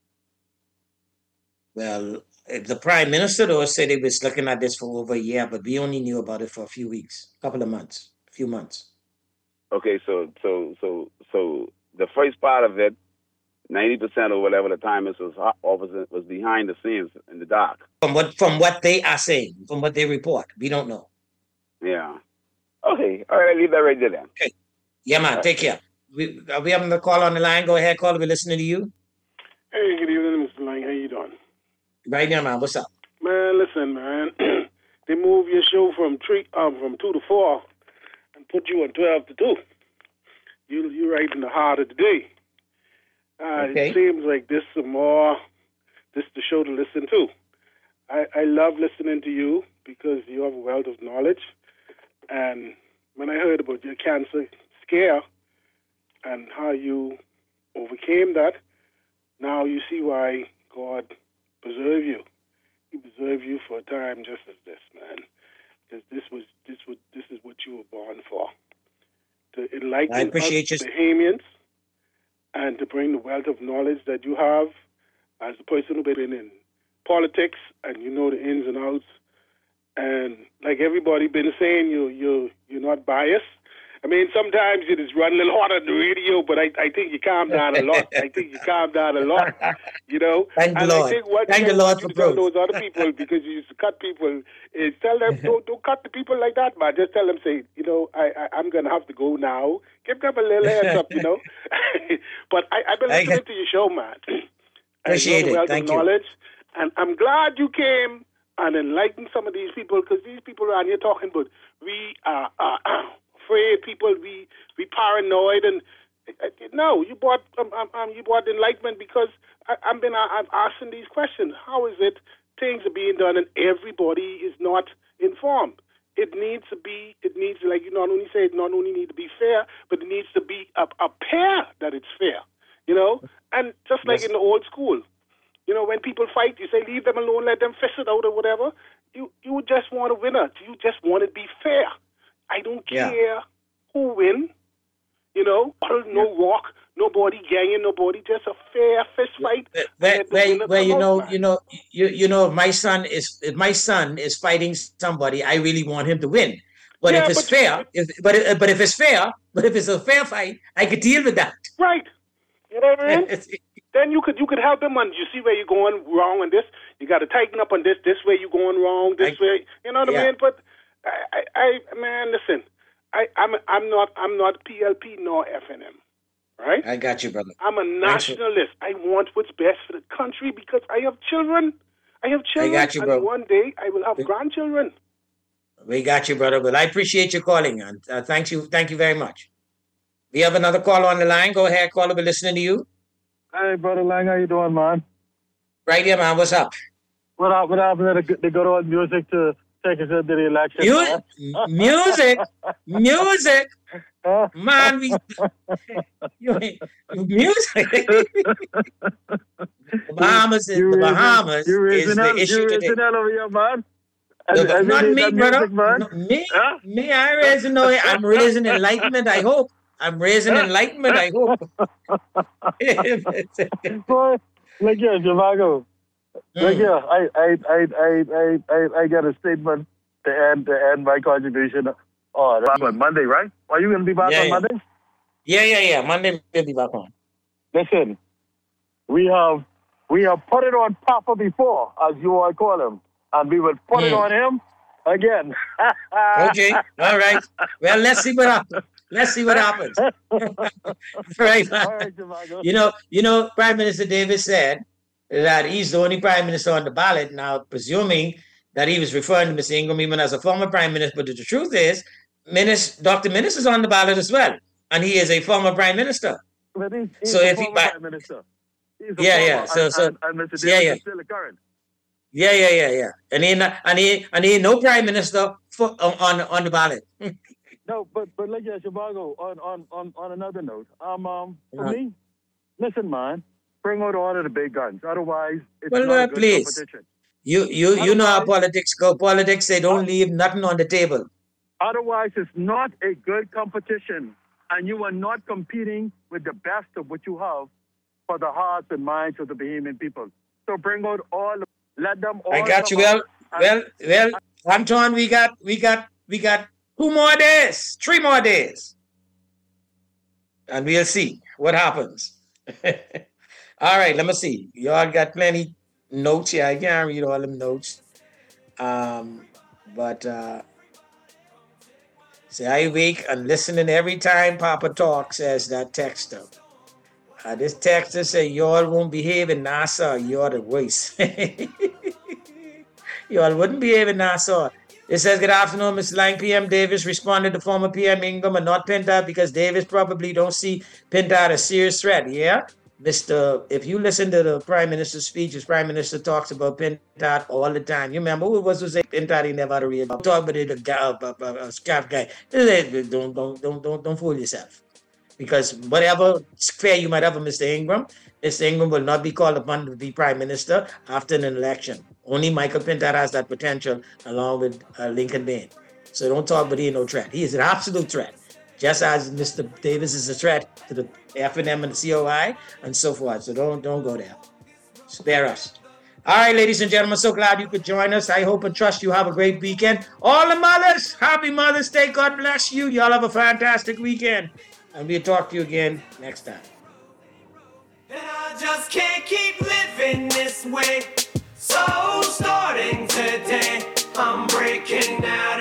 Well, the prime minister though said he was looking at this for over a year, but we only knew about it for a few weeks, a couple of months, a few months. Okay, so so so so the first part of it, ninety percent or whatever the time is was was was behind the scenes in the dark. From what from what they are saying, from what they report, we don't know. Yeah. Okay. All right. Leave that right there then. Okay. Yeah, man. Take care. We are we having the call on the line. Go ahead, caller. We're listening to you. Hey, good evening, Mister Lang. How you doing? Right now, man. What's up? Man, listen, man. They move your show from three, um, from two to four, and put you on twelve to two. You you right in the heart of the day. Uh, okay. It seems like this is more, this is the show to listen to. I, I love listening to you because you have a wealth of knowledge. And when I heard about your cancer scare and how you overcame that, now you see why God preserved you. He preserved you for a time just as this, man. Because this was this was this is what you were born for. To enlighten I appreciate us Bahamians and to bring the wealth of knowledge that you have as a person who's been in politics and you know the ins and outs. And like everybody been saying, you you you're not biased. I mean, sometimes you just run a little hot on the radio, but I, I think you calm down a lot. I think you calm down a lot, you know. Thank and the I Lord. think what Thank you the Lord for tell growth. those other people, because you used to cut people, is tell them don't don't cut the people like that, man. Just tell them, say, you know, I, I I'm gonna have to go now. Give them a little heads up, you know. But I I've been listening to your show, man. Appreciate it. Thank you. Knowledge, and I'm glad you came and enlighten some of these people, because these people around here talking about we are uh, afraid people, we we paranoid, and uh, no, you brought um, um, you brought enlightenment, because I, I've been uh, I'm asking these questions. How is it things are being done and everybody is not informed? It needs to be. It needs, like you not only say it not only need to be fair, but it needs to be a, a pair that it's fair. You know, and just like yes. in the old school. You know, when people fight, you say, leave them alone, let them fish it out or whatever. You you just want a winner. You just want it to be fair. I don't yeah. care who win. You know, no yeah. walk, nobody ganging, nobody, just a fair fist fight. Where, where, where you know, out, you know, you you know, if my son is if my son is fighting somebody, I really want him to win. But yeah, if it's but, fair, if, but if, but if it's fair, but if it's a fair fight, I could deal with that. Right. You know what I mean? Then you could you could help him, and you see where you're going wrong on this. You got to tighten up on this. This way you're going wrong. This I, way, you know what yeah. I mean? But I, I, I, man, listen, I, I'm, I'm not, I'm not P L P nor F N M, right? I got you, brother. I'm a nationalist. I want what's best for the country because I have children. I have children. I got you, bro. And one day I will have we, grandchildren. We got you, brother. But I appreciate your calling, and uh, thank you, thank you very much. We have another caller on the line. Go ahead, caller. We're listening to you. Hey, Brother Lang, how you doing, man? Right here, man. What's up? What happened? What happened to the good old music to take us into the election? Mu- music, music, huh? Man. We music. The Bahamas is you the Bahamas you is the hell, issue you today. You hell over here, man. And, no, and not me, music, brother. man. No, me, huh? me. I raising no. I'm raising enlightenment. I hope. I'm raising enlightenment. I hope. Boy, look here, Javago. Look Mm. here. I, I, I, I, I, I, I got a statement to end to end my contribution. Oh, that's on Monday, right? Are you gonna be back Yeah, on yeah. Monday? Yeah, yeah, yeah. Monday we'll be back on. Listen, we have we have put it on Papa before, as you all call him, and we will put it Mm. on him again. Okay. All right. Well, let's see what happens. Let's see what happens. Right. You know, you know, Prime Minister Davis said that he's the only prime minister on the ballot. Now, presuming that he was referring to Mister Ingram even as a former prime minister, but the truth is, Minister, Doctor Minister is on the ballot as well, and he is a former prime minister. But he's, he's So the if he former ba- prime minister. He's the Yeah, former, yeah. So, and, so, and, and Mister yeah, Davis yeah. is still the current. Yeah, yeah, yeah, yeah. And he not- and he and he no prime minister for, on on the ballot. No, but but like yeah, Chicago. On on on on another note, um, um for Uh-huh. me, listen, man, bring out all of the big guns. Otherwise, it's Well, not uh, a good please. competition. You you you know how politics go. Politics, they don't leave nothing on the table. Otherwise, it's not a good competition, and you are not competing with the best of what you have for the hearts and minds of the Bahamian people. So bring out all. Let them all. I got you. come Well, out and- well, well, Anton, we got we got we got two more days, three more days, and we'll see what happens. All right, let me see. Y'all got plenty notes here. I can't read all them notes. Um, but uh, say I wake and listening every time Papa talks, says that texter. Uh, this texter say y'all won't behave in Nassau. You're the worst. Y'all wouldn't behave in Nassau. It says, good afternoon, Mister Lang. P M Davis responded to former P M Ingram and not Pintard because Davis probably don't see Pintard as a serious threat. Yeah, Mister If you listen to the Prime Minister's speech, his Prime Minister talks about Pintard all the time. You remember who was who say Pintard he never had to read about? Talk about it, a guy, a, a, a scarf guy. Don't, don't, don't, don't, don't fool yourself. Because whatever sphere you might have of Mister Ingram, Mister Ingram will not be called upon to be Prime Minister after an election. Only Michael Pintard has that potential along with uh, Lincoln Bain. So don't talk about he ain't no threat. He is an absolute threat. Just as Mister Davis is a threat to the F N M and the C O I and so forth. So don't, don't go there. Spare us. All right, ladies and gentlemen, so glad you could join us. I hope and trust you have a great weekend. All the mothers, happy Mother's Day. God bless you. Y'all have a fantastic weekend. And we'll talk to you again next time. And I just can't keep living this way. So starting today, I'm breaking down.